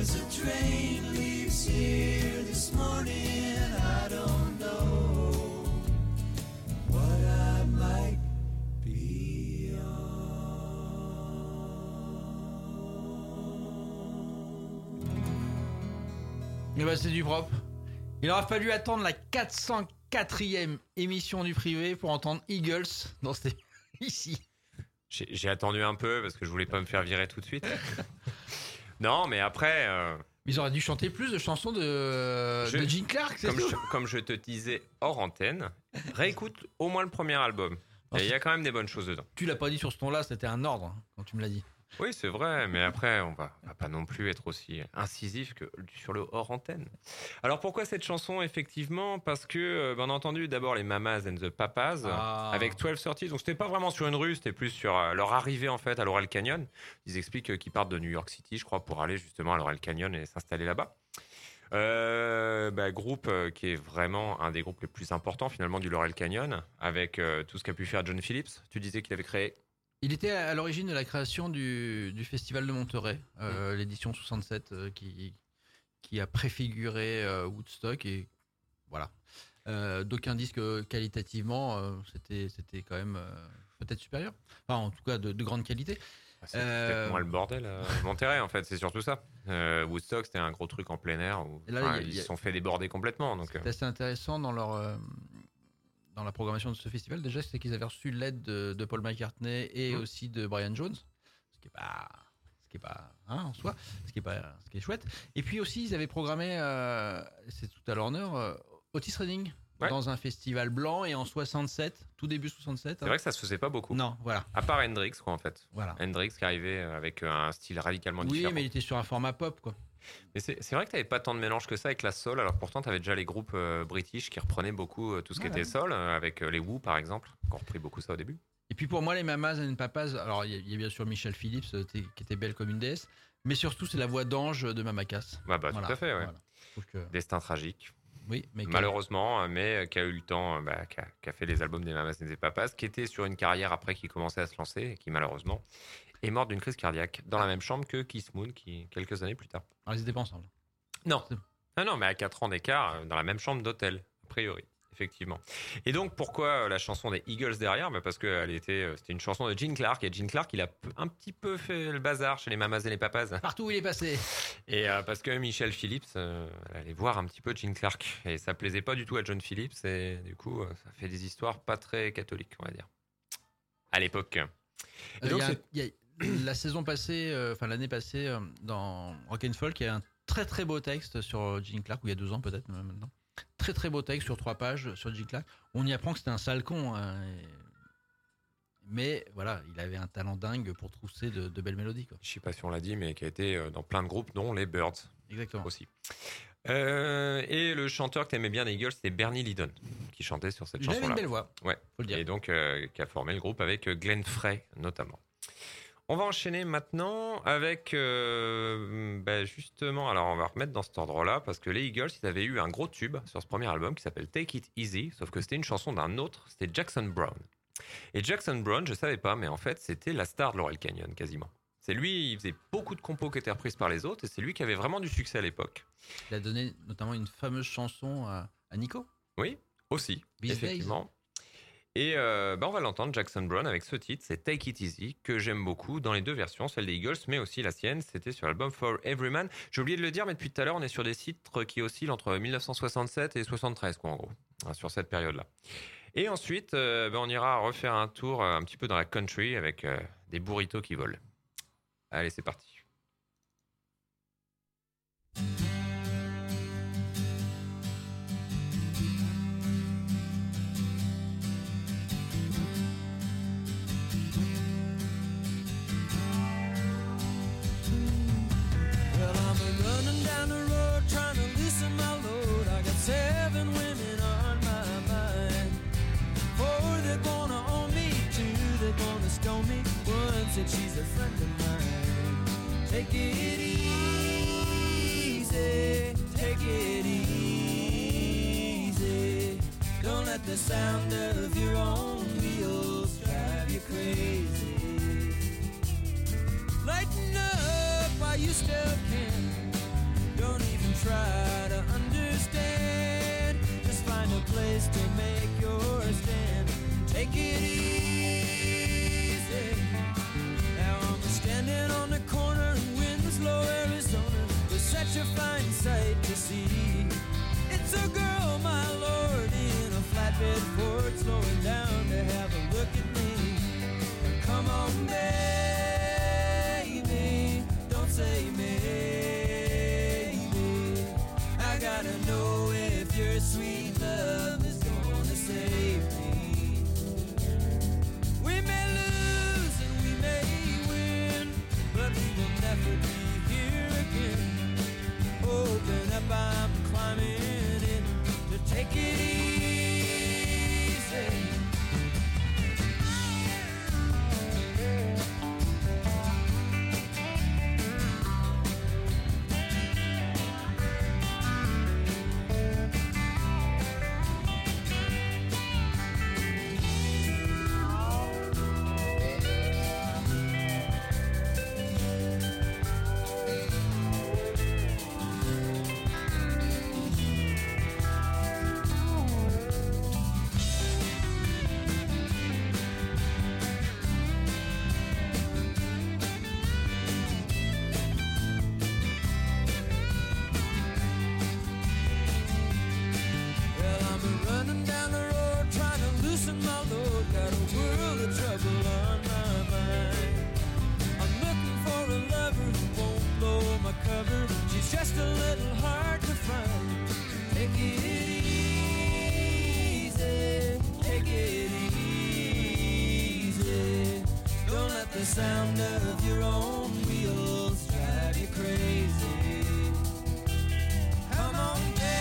Cause a train leaves here this morning. I don't know what I might be Et bah c'est du propre. Il aura fallu attendre la quatre cent quatrième émission du privé pour entendre Eagles dans cette... ici. J'ai, j'ai attendu un peu parce que je voulais pas me faire virer tout de suite. Non, mais après... Euh... Ils auraient dû chanter plus de chansons de, je, de Gene Clark, c'est comme tout. je, comme je te disais hors antenne, réécoute au moins le premier album. Il y a quand même des bonnes choses dedans. Tu l'as pas dit sur ce ton-là, c'était un ordre hein, quand tu me l'as dit. Oui, c'est vrai, mais après, on va, on va pas non plus être aussi incisif que sur le hors antenne. Alors pourquoi cette chanson, effectivement? Parce que, ben, on a entendu d'abord les Mamas and the Papas ah. avec douze thirty, donc c'était pas vraiment sur une rue, c'était plus sur euh, leur arrivée en fait à Laurel Canyon. Ils expliquent euh, qu'ils partent de New York City, je crois, pour aller justement à Laurel Canyon et s'installer là-bas. Euh, bah, groupe euh, qui est vraiment un des groupes les plus importants finalement du Laurel Canyon, avec euh, tout ce qu'a pu faire John Phillips. Tu disais qu'il avait créé... Il était à l'origine de la création du, du festival de Monterey, euh, mmh. l'édition soixante-sept euh, qui, qui a préfiguré euh, Woodstock et voilà. Euh, d'aucuns disent que qualitativement euh, c'était, c'était quand même euh, peut-être supérieur, enfin en tout cas de, de grande qualité. C'est euh... peut-être moins le bordel à Monterey en fait, c'est surtout ça. Euh, Woodstock c'était un gros truc en plein air où là, enfin, a, ils se sont fait déborder complètement. Donc, c'est assez intéressant dans leur... Euh, dans la programmation de ce festival, déjà, c'est qu'ils avaient reçu l'aide de, de Paul McCartney et mmh. aussi de Brian Jones, ce qui est pas, ce qui est pas, hein, en soi, ce qui est pas, ce qui est chouette. Et puis aussi, ils avaient programmé, euh, c'est tout à leur honneur, euh, Otis Redding ouais. dans un festival blanc et en soixante-sept, tout début soixante-sept. C'est hein. vrai que ça se faisait pas beaucoup. Non, voilà. À part Hendrix, quoi, en fait. Voilà. Hendrix qui arrivait avec un style radicalement oui, différent. Oui, mais il était sur un format pop, quoi. Mais c'est, c'est vrai que tu n'avais pas tant de mélange que ça avec la soul, alors pourtant tu avais déjà les groupes euh, british qui reprenaient beaucoup euh, tout ce qui ouais, était ouais. soul, euh, avec euh, les Who par exemple, qui ont repris beaucoup ça au début. Et puis pour moi, les Mamas and Papas, alors il y, y a bien sûr Michelle Phillips euh, qui était belle comme une déesse, mais surtout c'est la voix d'ange de Mama Cass. Bah, bah voilà. Tout à fait, ouais. Voilà. Que... Destin tragique. Oui, mais malheureusement, mais qui a eu le temps, bah, qui, a, qui a fait les albums des Mamas and Papas, qui était sur une carrière après qui commençait à se lancer, et qui malheureusement est morte d'une crise cardiaque dans la même chambre que Keith Moon, qui quelques années plus tard. Alors ils étaient pas ensemble. Non. Ah non, mais à quatre ans d'écart, dans la même chambre d'hôtel, a priori, effectivement. Et donc, pourquoi la chanson des Eagles derrière? bah Parce que elle était, c'était une chanson de Gene Clark, et Gene Clark, il a un petit peu fait le bazar chez les Mamas et les Papas. Partout où il est passé. Et euh, parce que Michelle Phillips euh, allait voir un petit peu Gene Clark, et ça plaisait pas du tout à John Phillips, et du coup, euh, ça fait des histoires pas très catholiques, on va dire, à l'époque. Et donc, il y a, y a la saison passée, enfin euh, l'année passée, euh, dans Rock and Folk, il y a un très très beau texte sur Gene Clark, ou il y a deux ans peut-être maintenant. Très très beau texte sur trois pages sur Gene Clark. On y apprend que c'était un sale con, hein, et... mais voilà, il avait un talent dingue pour trousser de, de belles mélodies. Quoi. Je sais pas si on l'a dit, mais qui a été dans plein de groupes, dont les Byrds. Exactement. Aussi. Euh, et le chanteur que t'aimais bien des Eagles, c'était Bernie Leadon, qui chantait sur cette il chanson-là. Il avait une belle voix. Ouais. Faut le dire. Et donc euh, qui a formé le groupe avec Glenn Frey notamment. On va enchaîner maintenant avec euh, bah justement, alors on va remettre dans cet ordre-là parce que les Eagles, ils avaient eu un gros tube sur ce premier album qui s'appelle Take It Easy, sauf que c'était une chanson d'un autre, c'était Jackson Browne. Et Jackson Browne, je savais pas, mais en fait c'était la star de Laurel Canyon quasiment. C'est lui, il faisait beaucoup de compos qui étaient reprises par les autres et c'est lui qui avait vraiment du succès à l'époque. Il a donné notamment une fameuse chanson à, à Nico. Oui, aussi, These effectivement. Days. Et euh, bah on va l'entendre, Jackson Browne, avec ce titre, c'est Take It Easy, que j'aime beaucoup dans les deux versions, celle des Eagles, mais aussi la sienne, c'était sur l'album For Every Man. J'ai oublié de le dire, mais depuis tout à l'heure, on est sur des titres qui oscillent entre dix-neuf cent soixante-sept et soixante-treize, quoi, en gros, hein, sur cette période-là. Et ensuite, euh, bah on ira refaire un tour euh, un petit peu dans la country avec euh, des burritos qui volent. Allez, c'est parti. Said she's a friend of mine. Take it easy, take it easy. Don't let the sound of your own wheels drive you crazy. Lighten up while you still can. before it's slowing down to have a look at me. Come on, baby, don't say maybe. I gotta know if your sweet love is gonna save me. We may lose and we may win, but we will never be here again. Open up, I'm climbing in to take it easy. Just a little hard to find. Take it easy, take it easy. Don't let the sound of your own wheels drive you crazy. Come on,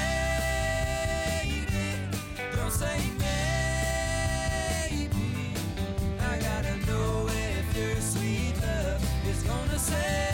baby, don't say maybe. I gotta know if your sweet love is gonna say.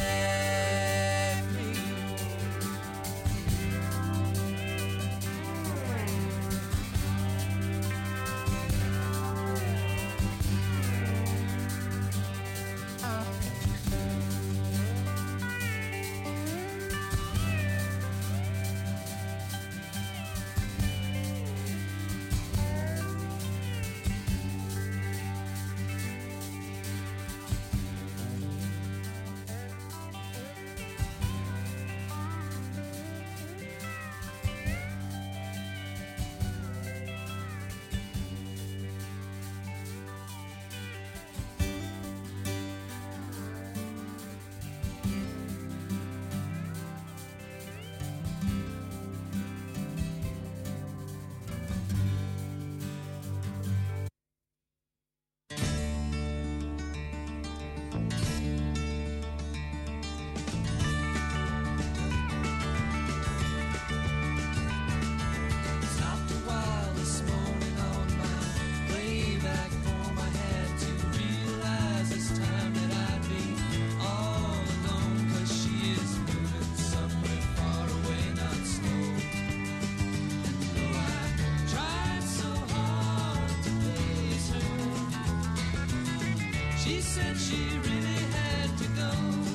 She said she really had to go.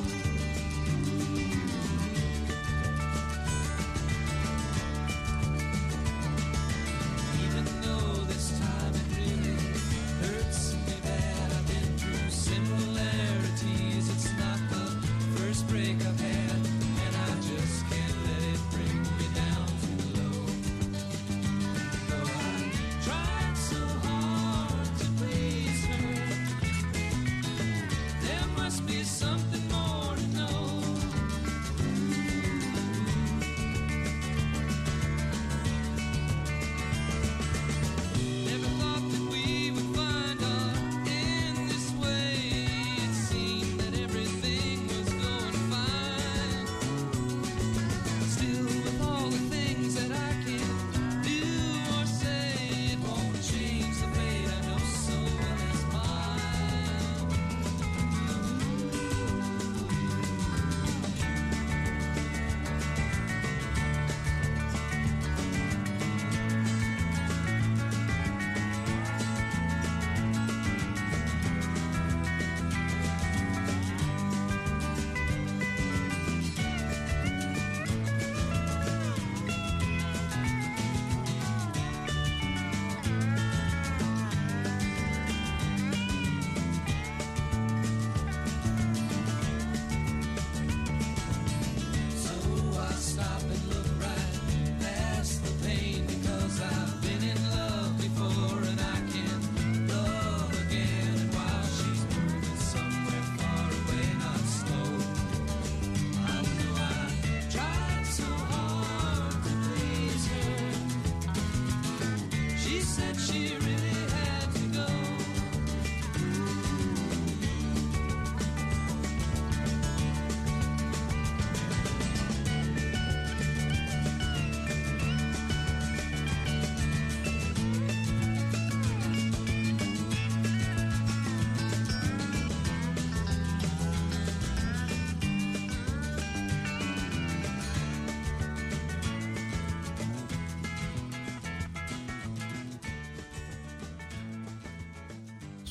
Even though this time it really hurts me bad, I've been through similarities. It's not the first break I've had, and I just can't let it bring me down too low. Though I tried so hard to please her, there must be something more.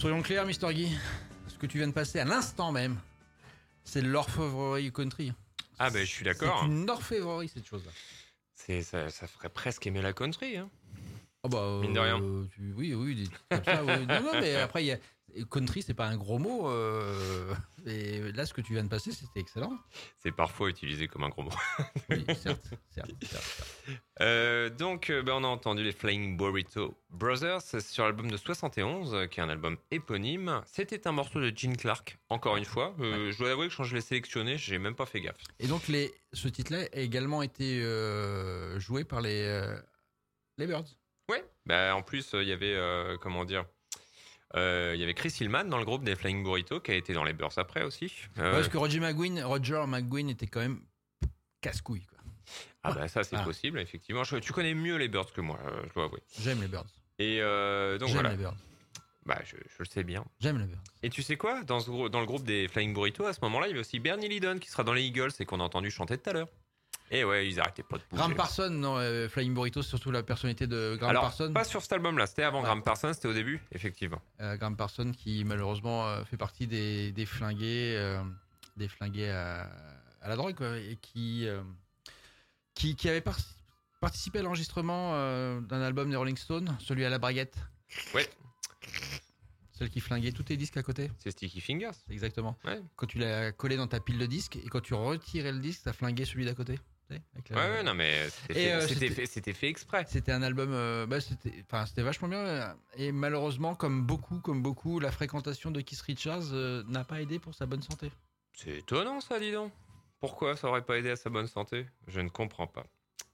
Soyons clairs, Mister Guy. Ce que tu viens de passer à l'instant même, c'est l'orfèvrerie country. Ah ben je suis d'accord. C'est une orfèvrerie cette chose-là. C'est, ça, ça ferait presque aimer la country. Hein. Oh bah, Mine de rien. Euh, tu, oui, oui, des trucs comme ça. Oui. Non, non, mais après, il y a, country, c'est pas un gros mot. Euh, et là, ce que tu viens de passer, c'était excellent. C'est parfois utilisé comme un gros mot. Oui, certes, certes, certes, certes. Euh, donc, euh, ben, on a entendu les Flying Burrito Brothers sur l'album de soixante et onze, qui est un album éponyme. C'était un morceau de Gene Clark, encore une fois. Euh, ouais. Je dois avouer que quand je l'ai sélectionné, j'ai même pas fait gaffe. Et donc, les, ce titre-là a également été euh, joué par les, euh, les Birds. Ouais, bah, en plus, il euh, y avait, euh, comment dire, il euh, y avait Chris Hillman dans le groupe des Flying Burrito qui a été dans les Birds après aussi. Euh... Ouais, parce que Roger McGuinn, Roger McGuinn était quand même casse-couille. Quoi. Ah ouais. Bah ça c'est ah. possible, effectivement. Je, tu connais mieux les Birds que moi, euh, je dois avouer. J'aime les Birds. Et euh, donc J'aime voilà. les Birds. Bah je, je le sais bien. J'aime les Birds. Et tu sais quoi, dans, ce, dans le groupe des Flying Burrito, à ce moment-là, il y avait aussi Bernie Lidon qui sera dans les Eagles et qu'on a entendu chanter tout à l'heure. Et ouais, ils arrêtaient pas de bouger. Graham Parsons, non, euh, Flying Burrito, c'est surtout la personnalité de Graham Alors, Parsons. Pas sur cet album-là, c'était avant ouais. Graham Parsons, c'était au début, effectivement. Euh, Graham Parsons qui malheureusement euh, fait partie des, des flingués, euh, des flingués à, à la drogue, quoi, et qui, euh, qui, qui avait par- participé à l'enregistrement euh, d'un album des Rolling Stones, celui à la braguette. Ouais. Celle qui flinguait tous tes disques à côté. C'est Sticky Fingers. Exactement. Ouais. Quand tu l'as collé dans ta pile de disques et quand tu retirais le disque, ça flinguait celui d'à côté. Avec la... Ouais, ouais, non, mais c'était, fait, euh, c'était, c'était, fait, c'était fait exprès. C'était un album, euh, bah, c'était, enfin, c'était vachement bien. Et malheureusement, comme beaucoup, comme beaucoup, la fréquentation de Keith Richards euh, n'a pas aidé pour sa bonne santé. C'est étonnant, ça, dis donc. Pourquoi ça aurait pas aidé à sa bonne santé ? Je ne comprends pas.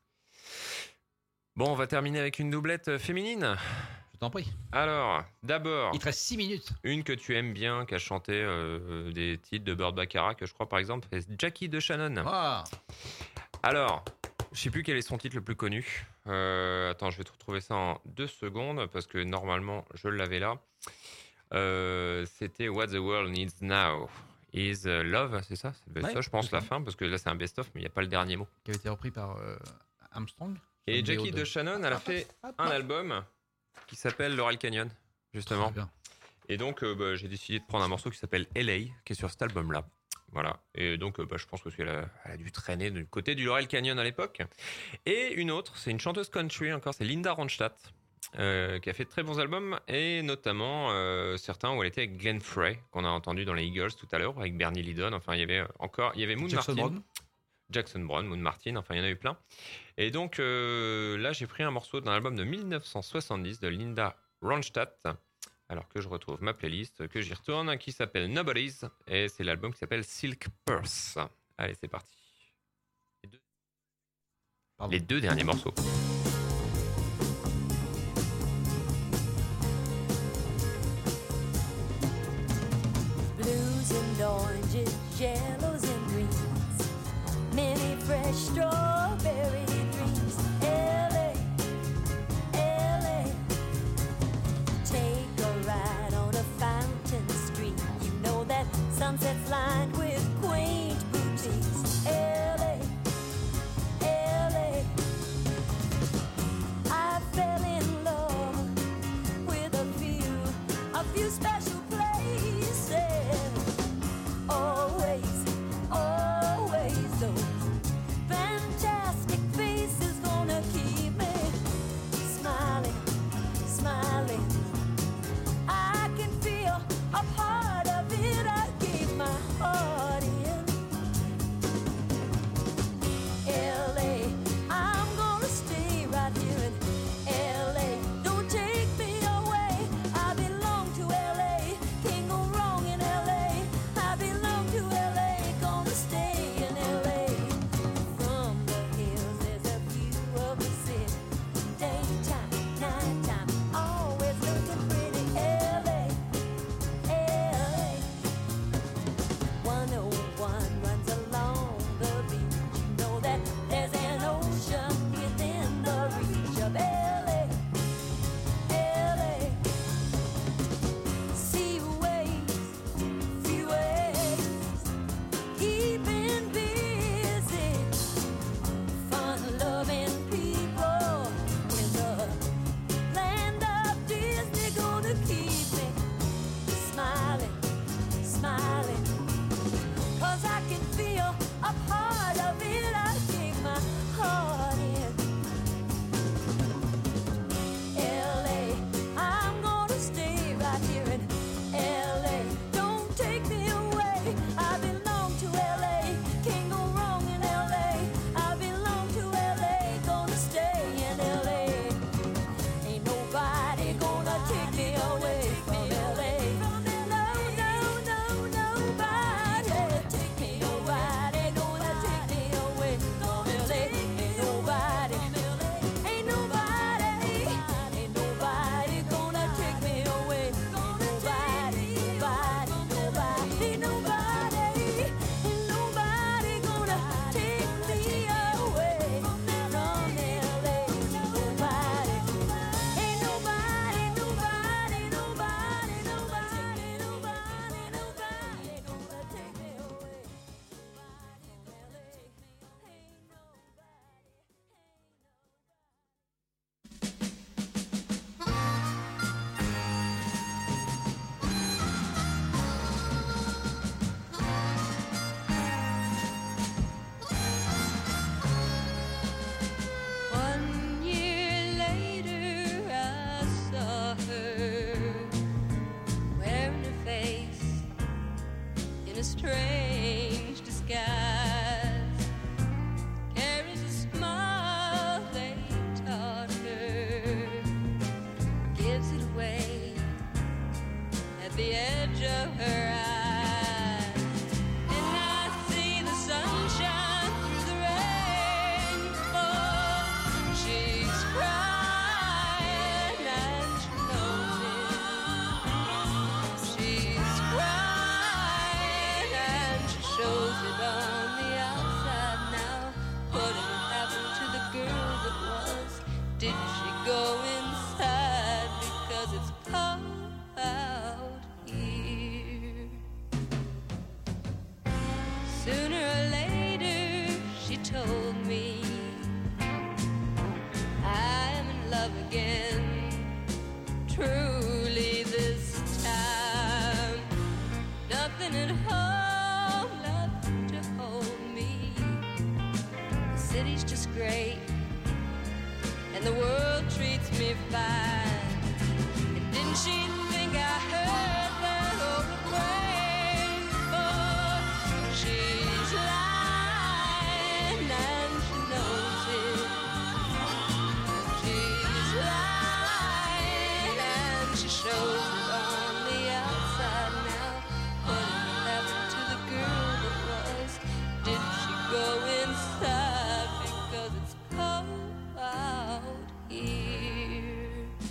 Bon, on va terminer avec une doublette féminine. Je t'en prie. Alors, d'abord. Il te reste six minutes. Une que tu aimes bien, qui a chanté euh, des titres de Burt Bacharach, je crois, par exemple, c'est Jackie DeShannon. Ah. Alors, je sais plus quel est son titre le plus connu. Euh, attends, je vais te retrouver ça en deux secondes parce que normalement je l'avais là. Euh, c'était What the World Needs Now is Love, c'est ça, c'est ouais, ça, je pense, c'est la ça. Fin, parce que là c'est un best-of, mais il n'y a pas le dernier mot. Qui avait été repris par euh, Armstrong. Et Jackie de... DeShannon, elle a fait un album qui s'appelle Laurel Canyon, justement. Et donc, euh, bah, j'ai décidé de prendre un morceau qui s'appelle L A, qui est sur cet album-là. Voilà, et donc bah, je pense que elle a, elle a dû traîner du côté du Laurel Canyon à l'époque. Et une autre, c'est une chanteuse country encore, c'est Linda Ronstadt, euh, qui a fait de très bons albums, et notamment euh, certains où elle était avec Glenn Frey, qu'on a entendu dans les Eagles tout à l'heure, avec Bernie Lidon, enfin il y avait encore, il y avait Moon Jackson Martin, Brown. Jackson Brown, Moon Martin, enfin il y en a eu plein. Et donc euh, là j'ai pris un morceau d'un album de dix-neuf cent soixante-dix de Linda Ronstadt, alors que je retrouve ma playlist, que j'y retourne, qui s'appelle Nobody's, et c'est l'album qui s'appelle Silk Purse. Allez, c'est parti. Les deux, Les deux derniers morceaux. Blues and oranges, yellows and greens, many fresh strawberry dreams. L A, L A, take a ride on a fountain street. You know that sunset's lined with quaint boutiques. L A, L A, I fell in love with a few, a few special places. Always, always those fantastic faces gonna keep me smiling, smiling. I can feel a part of it. I gave my heart. in a strange disguise. Carries a smile they taught her, gives it away at the edge of her eyes. Told me I'm in love again, truly this time. Nothing at home left to hold me. The city's just great and the world treats me fine. And didn't she think I heard that old refrain before? She's lying. Shows it on the outside now. Whatever happened to the girl that was? Did she go inside because it's cold out here?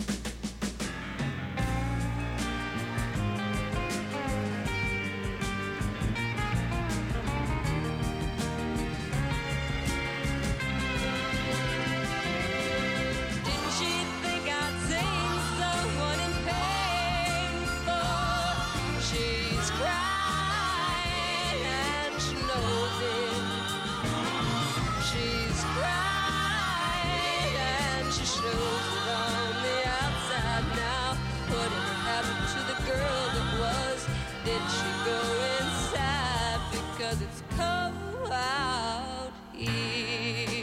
Didn't she think I'd seen someone in pain before? She's crying and she knows it. She's crying and she shows it on the outside now. Whatever happened to the girl that was? Did she go inside because it's cold out here?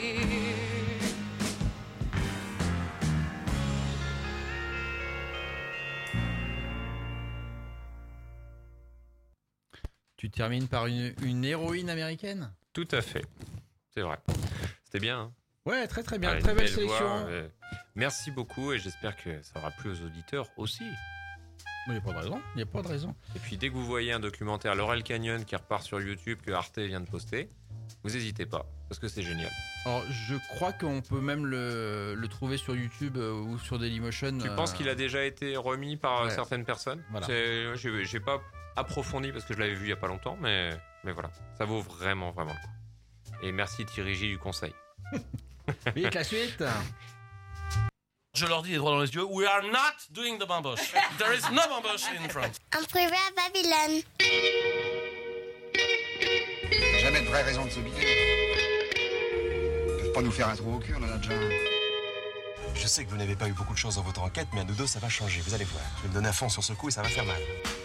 Tu termines par une, une héroïne américaine ? Tout à fait. C'est vrai. C'était bien. Hein ouais, très très bien. Ouais, très belle belle sélection. voix, euh, merci beaucoup et j'espère que ça aura plu aux auditeurs aussi. Il n'y a pas de raison. Il n'y a pas de raison. Et puis dès que vous voyez un documentaire Laurel Canyon qui repart sur YouTube que Arte vient de poster, vous n'hésitez pas parce que c'est génial. Alors, je crois qu'on peut même le, le trouver sur YouTube euh, ou sur Dailymotion. Tu euh... penses qu'il a déjà été remis par ouais. certaines personnes ? Voilà. C'est, j'ai, j'ai pas approfondi parce que je l'avais vu il y a pas longtemps, mais, mais voilà, ça vaut vraiment vraiment le coup. Et merci Thierry J du conseil. Vite la suite. Je leur dis les droits dans les yeux, we are not doing the bamboche. There is no bamboche in France. En privé à Babylone. Jamais de vraie raison de s'habiller. Ils peuvent pas nous faire un trou au cul, on en a déjà un. Je sais que vous n'avez pas eu beaucoup de chance dans votre enquête, mais à nous deux, ça va changer. Vous allez voir. Je vais me donner à fond sur ce coup et ça va faire mal.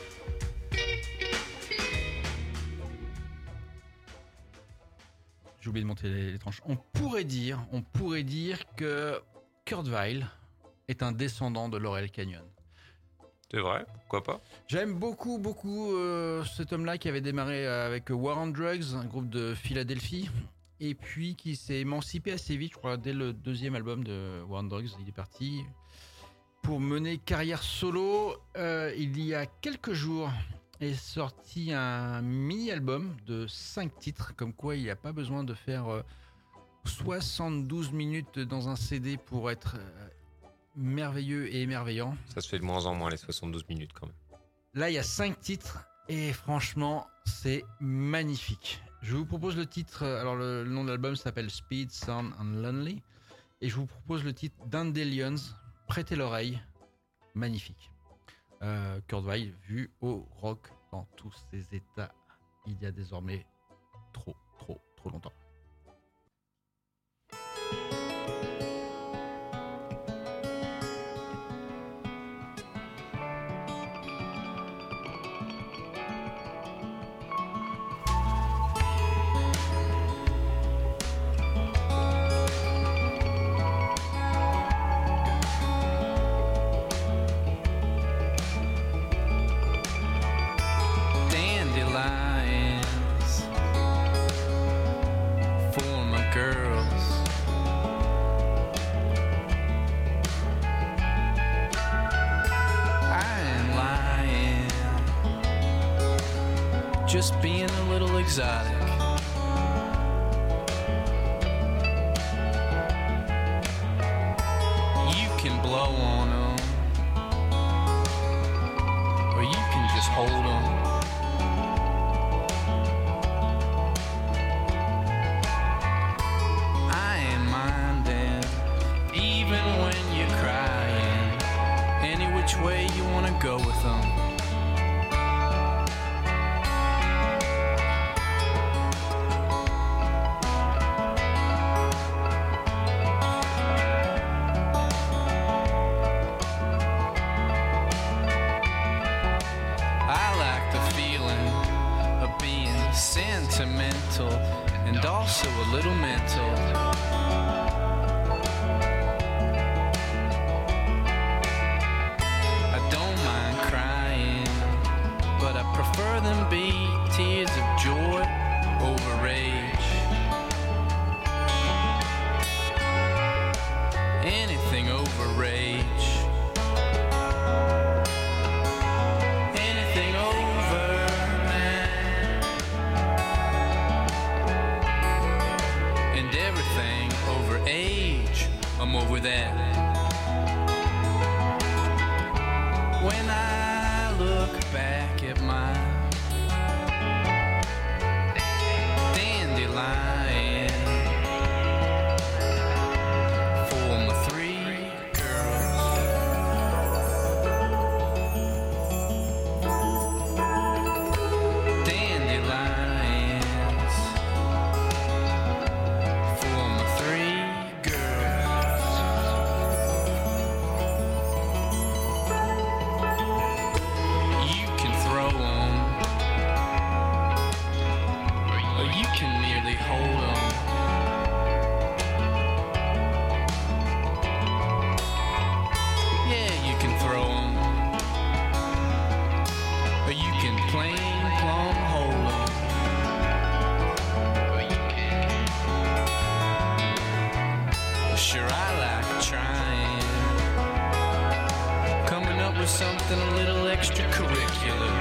J'ai oublié de monter les, les tranches. On pourrait dire, on pourrait dire que Kurt Weill est un descendant de Laurel Canyon. C'est vrai, pourquoi pas ? J'aime beaucoup, beaucoup euh, cet homme-là qui avait démarré avec War on Drugs, un groupe de Philadelphie, et puis qui s'est émancipé assez vite, je crois, dès le deuxième album de War on Drugs. Il est parti pour mener carrière solo. Euh, il y a quelques jours est sorti un mini-album de cinq titres, comme quoi il n'y a pas besoin de faire euh, soixante-douze minutes dans un C D pour être euh, merveilleux et émerveillant. Ça se fait de moins en moins les soixante-douze minutes quand même. Là, il y a cinq titres et franchement, c'est magnifique. Je vous propose le titre, alors le, le nom de l'album s'appelle Speed, Sound and Lonely, et je vous propose le titre Dandelions, Prêtez l'oreille, magnifique. Euh, Kurt Weill vu au rock dans tous ses états il y a désormais trop, trop, trop longtemps. just being a little exotic. You can blow on them, or you can just hold them. I ain't minding, even when you're crying, any which way you wanna go with them. Sentimental and also a little mental. I don't mind crying, but I prefer them be tears of joy over rage. Anything over rage. Anything over. Everything over age, I'm over that. When I look back at my dandelion for my three girls, dandelion. Something a little extracurricular.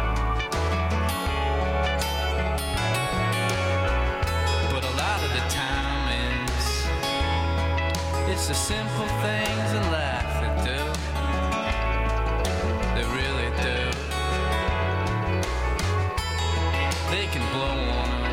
But a lot of the time is it's the simple things in life that do. They really do. They can blow on them.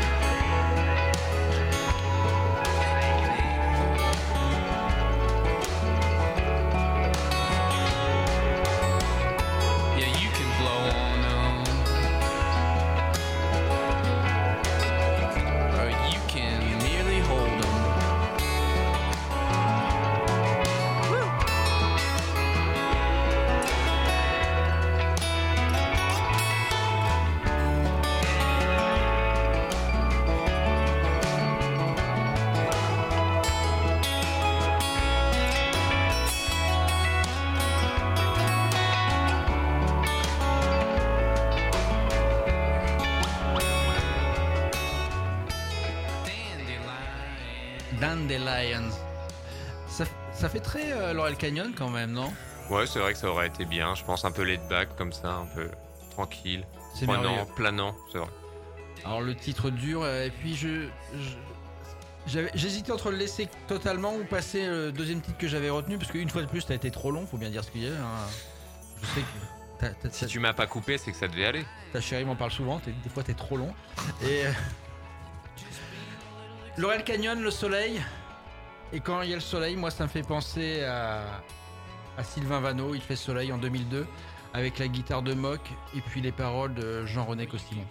Dandelions. Ça, ça fait très euh, Laurel Canyon quand même, non? Ouais, c'est vrai que ça aurait été bien. Je pense un peu laid back comme ça, un peu tranquille, c'est prenant, merveilleux. planant, c'est vrai. Alors le titre dur, euh, et puis je, je j'avais, j'hésitais entre le laisser totalement ou passer le deuxième titre que j'avais retenu, parce qu'une fois de plus, t'as été trop long, faut bien dire ce qu'il y a. Hein. Je sais que t'as, t'as, si tu m'as pas coupé, c'est que ça devait aller. Ta chérie m'en parle souvent, des fois t'es trop long. Et euh, Laurel Canyon, le soleil. Et quand il y a le soleil, moi ça me fait penser à, à Sylvain Vanneau, il fait soleil en deux mille deux, avec la guitare de Mock et puis les paroles de Jean-René Costimon.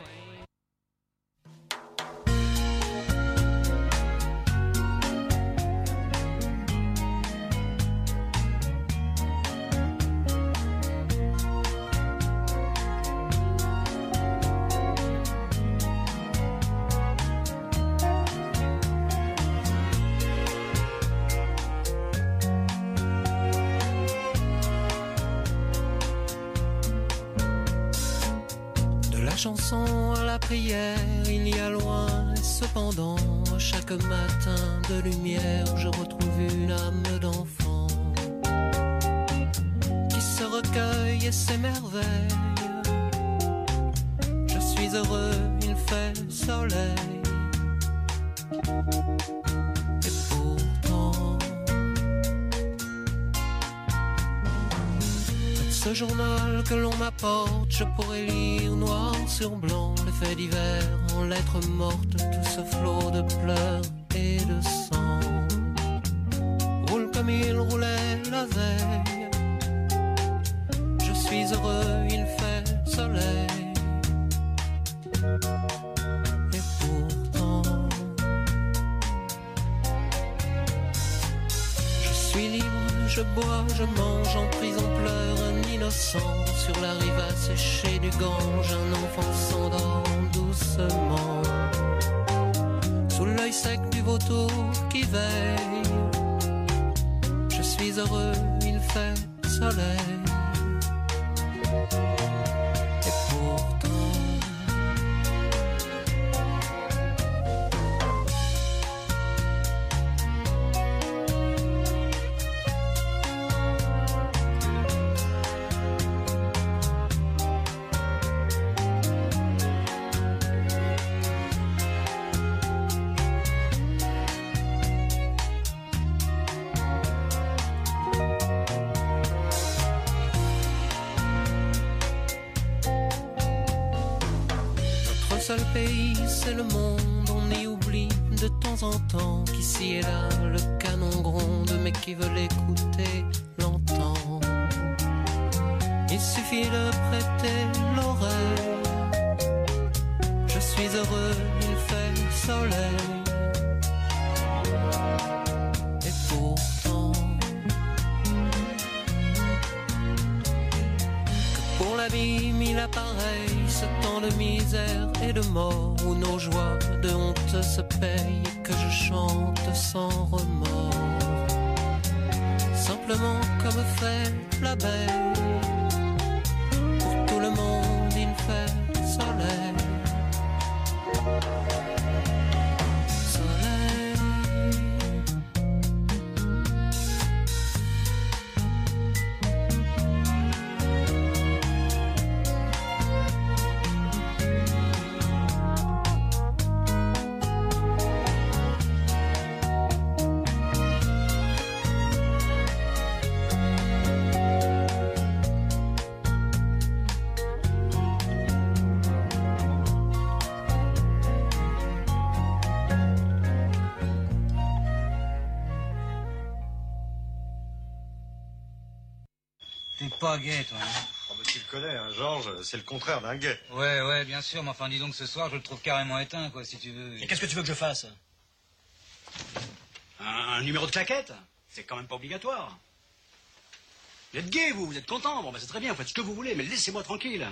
Chanson à la prière, il y a loin, et cependant, chaque matin de lumière, je retrouve une âme d'enfant qui se recueille et s'émerveille. Je suis heureux, il fait soleil. Et pourtant, ce journal que l'on m'apporte, je pourrais lire noir sur blanc les faits divers en lettres mortes, tout ce flot de pleurs et de sang roule comme il roulait la veille. Je suis heureux, il fait soleil. Et pourtant, je suis libre, je bois, je mange, en prison pleure un innocent. Sur la rive asséchée du Gange, un enfant s'endort doucement. Sous l'œil sec du vautour qui veille, je suis heureux, il fait soleil. Et pourtant, seul pays, c'est le monde, on y oublie de temps en temps qu'ici et là le canon gronde, mais qui veut l'écouter l'entend. Il suffit de prêter l'oreille. Je suis heureux, il fait soleil. Et pourtant, que pour l'abîme il apparaît ce temps de misère et de mort où nos joies de honte se payent et que je chante sans remords, simplement comme fait l'abeille. Pour tout le monde il fait soleil. T'es pas gay, toi, hein? Oh, bah, tu le connais, hein, Georges, c'est le contraire d'un gay. Ouais, ouais, bien sûr, mais enfin, dis donc, ce soir, je le trouve carrément éteint, quoi, si tu veux. Et qu'est-ce que tu veux que je fasse? un, un numéro de claquette? C'est quand même pas obligatoire. Vous êtes gay, vous, vous êtes content. Bon, ben c'est très bien, vous faites ce que vous voulez, mais laissez-moi tranquille.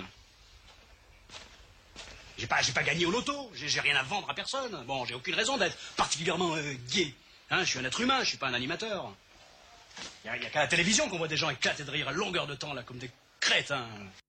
J'ai pas, j'ai pas gagné au loto, j'ai, j'ai rien à vendre à personne. Bon, j'ai aucune raison d'être particulièrement euh, gay. Hein, je suis un être humain, je suis pas un animateur. Il n'y a, a qu'à la télévision qu'on voit des gens éclater de rire à longueur de temps, là, comme des crétins.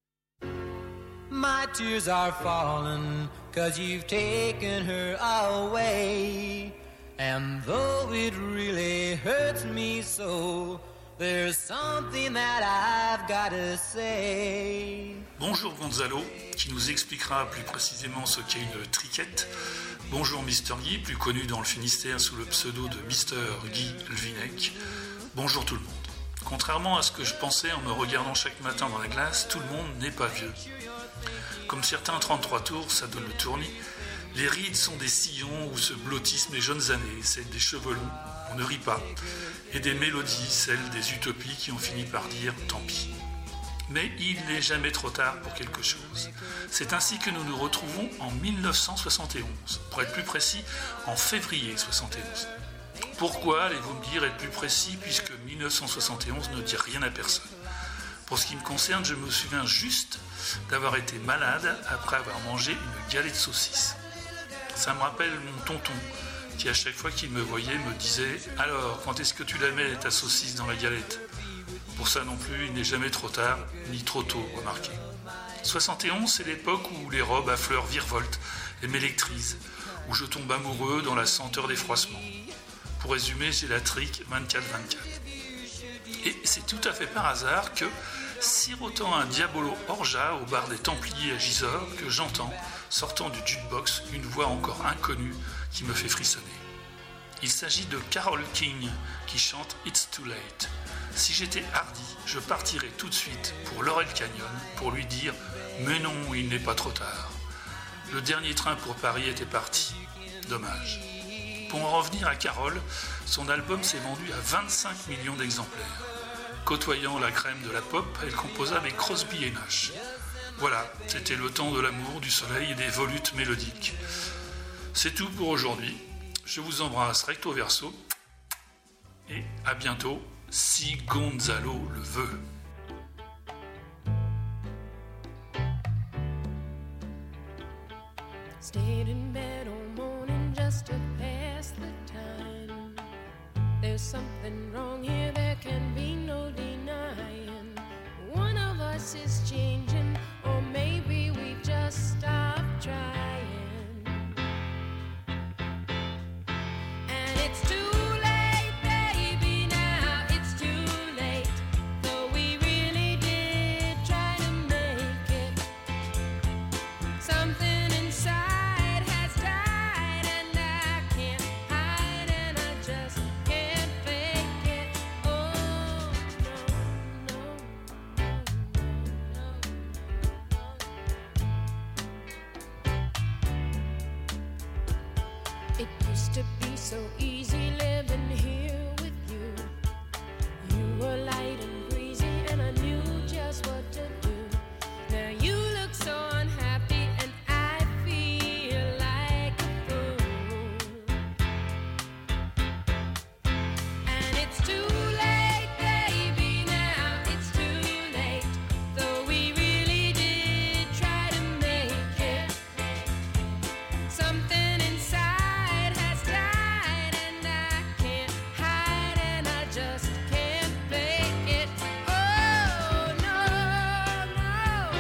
My tears are falling, cause you've taken her away. And though it really hurts me so, there's something that I've gotta say. Bonjour Gonzalo, qui nous expliquera plus précisément ce qu'est une triquette. Bonjour Mister Guy, plus connu dans le Finistère sous le pseudo de Mister Guy Lvinec. Bonjour tout le monde. Contrairement à ce que je pensais en me regardant chaque matin dans la glace, tout le monde n'est pas vieux. Comme certains trente-trois tours, ça donne le tournis, les rides sont des sillons où se blottissent mes jeunes années, celles des cheveux longs, on ne rit pas, et des mélodies, celles des utopies qui ont fini par dire tant pis. Mais il n'est jamais trop tard pour quelque chose. C'est ainsi que nous nous retrouvons en mille neuf cent soixante et onze, pour être plus précis, en février soixante et onze. Pourquoi, allez-vous me dire, être plus précis, puisque mille neuf cent soixante et onze ne dit rien à personne. Pour ce qui me concerne, je me souviens juste d'avoir été malade après avoir mangé une galette de saucisse. Ça me rappelle mon tonton, qui à chaque fois qu'il me voyait me disait « Alors, quand est-ce que tu la mets, ta saucisse, dans la galette ?» Pour ça non plus, il n'est jamais trop tard, ni trop tôt, remarquez. soixante et onze, c'est l'époque où les robes à fleurs virevoltent et m'électrisent, où je tombe amoureux dans la senteur des froissements. Pour résumer, j'ai la trique vingt-quatre vingt-quatre. Et c'est tout à fait par hasard que, sirotant un Diabolo Orgeat au bar des Templiers à Gisors, que j'entends, sortant du jukebox une voix encore inconnue qui me fait frissonner. Il s'agit de Carole King qui chante It's Too Late. Si j'étais hardi, je partirais tout de suite pour Laurel Canyon pour lui dire « Mais non, il n'est pas trop tard ». Le dernier train pour Paris était parti. Dommage. Pour en revenir à Carole, son album s'est vendu à vingt-cinq millions d'exemplaires. Côtoyant la crème de la pop, elle composa avec Crosby et Nash. Voilà, c'était le temps de l'amour, du soleil et des volutes mélodiques. C'est tout pour aujourd'hui. Je vous embrasse recto verso et à bientôt si Gonzalo le veut. Stayed in bed all morning just to pass the time. There's something wrong here, there can be no denying. One of us is changing, or maybe we've just stopped trying. And it's too late, baby, now it's too late. Though we really did try to make it. Something inside has died, and I can't hide, and I just can't fake it. Oh, no, no, no, no. It used to be so easy living here with you. You were light and breezy, and I knew just what to do. Now you look so unhappy, and I feel like a fool. And it's too late, baby, now it's too late. Though we really did try to make it. Something inside has died, and I can't hide, and I just can't fake it. Oh, no, no.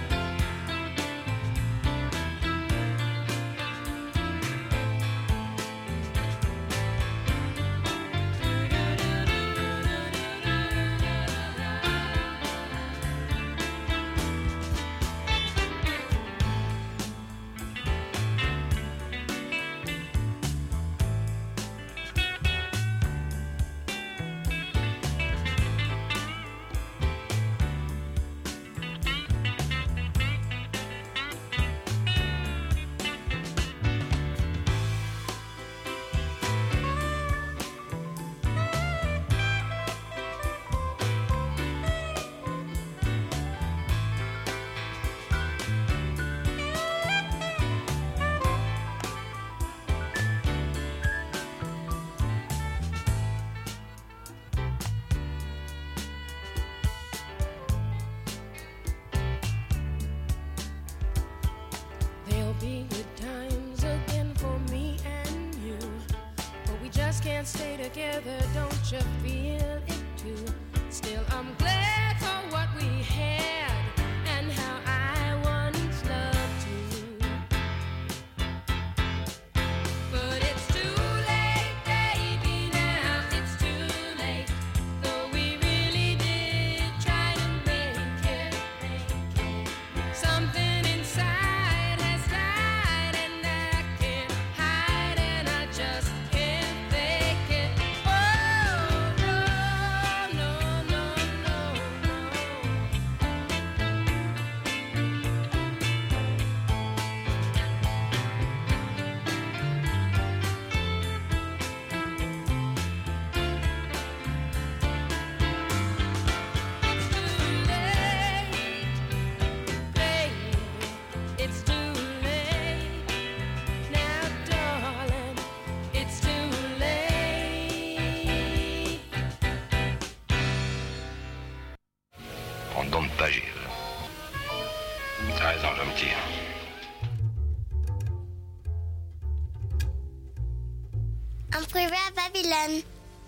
There'll be good times again for me and you, but we just can't stay together, don't you feel it too? Still, I'm glad for what we had and how I once loved you. But it's too late, baby, now it's too late. Though we really did try to make it. Something inside has died, and I can't hide, and I just can't fake it. Oh, no, no, no, no, it's too late, now, darling, it's too late. On ne demande pas, Gilles. T'as raison, je me tire. En privé à Babylone.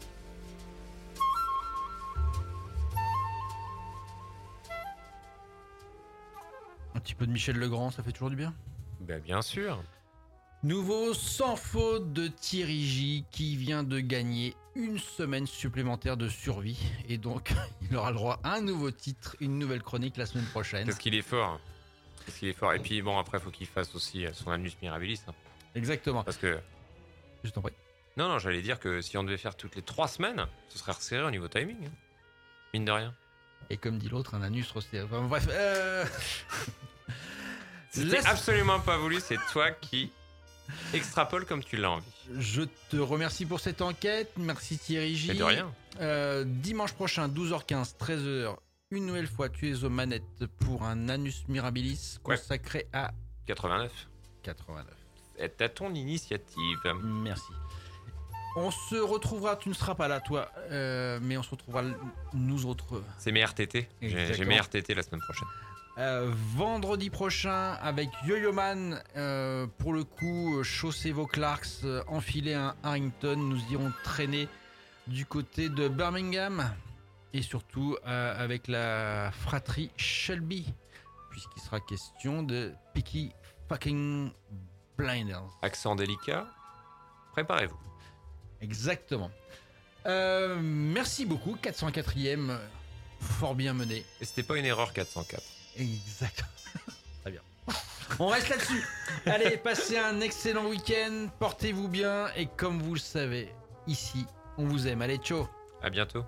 Un petit peu de Michel Legrand, ça fait toujours du bien. Ben, bien sûr. Nouveau sans faute de Thierry J qui vient de gagner une semaine supplémentaire de survie et donc il aura le droit à un nouveau titre, une nouvelle chronique la semaine prochaine. Parce qu'il est fort. Parce qu'il est fort. Et puis bon, après, faut qu'il fasse aussi son Annus Mirabilis. Hein. Exactement. Parce que. Je t'en prie. Non, non, j'allais dire que si on devait faire toutes les trois semaines, ce serait resserré au niveau timing. Hein. Mine de rien. Et comme dit l'autre, un anus resserré. Enfin, bref. Euh... C'était Laisse... absolument pas voulu, c'est toi qui extrapole comme tu l'as envie. Je te remercie pour cette enquête. Merci Thierry J. Mais de rien. Euh, dimanche prochain, douze heures quinze, treize heures, une nouvelle fois, tu es aux manettes pour un Annus Mirabilis consacré ouais. à quatre-vingt-neuf. quatre-vingt-neuf. C'est à ton initiative. Merci. On se retrouvera, tu ne seras pas là toi, euh, mais on se retrouvera nous autres. C'est mes R T T. J'ai, j'ai mes R T T la semaine prochaine. Euh, vendredi prochain avec Yo-Yo Man, euh, pour le coup, chaussez vos Clarks, euh, enfilez un Harrington, nous irons traîner du côté de Birmingham et surtout euh, avec la fratrie Shelby, puisqu'il sera question de Peaky fucking Blinders. Accent délicat, préparez-vous. Exactement. Euh, merci beaucoup, quatre cent quatrième, fort bien mené. Et c'était pas une erreur quatre cent quatre. Exact. Très bien. On reste là-dessus. Allez, passez un excellent week-end, portez-vous bien et comme vous le savez, ici, on vous aime. Allez, ciao. À bientôt.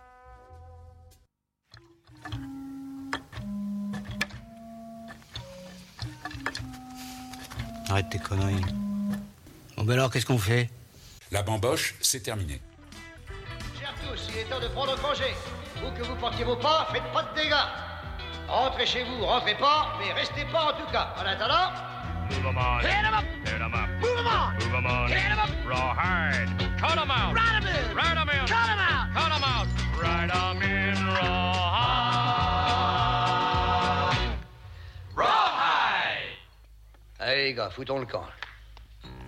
Arrête tes conneries. Bon ben alors, qu'est-ce qu'on fait? La bamboche, c'est terminé. Chers tous, il est temps de prendre congé. Vous que vous portiez vos pas, faites pas de dégâts. Rentrez chez vous, rentrez pas, mais restez pas en tout cas. En attendant... Move 'em on. Hit 'em up. Hit 'em up. Move 'em on. Move 'em on. Hit 'em up. Rawhide. Cut 'em out. Ride 'em in. Ride 'em in. Cut 'em out. Cut 'em out. Ride 'em in. Rawhide. Rawhide. Allez les gars, foutons le camp.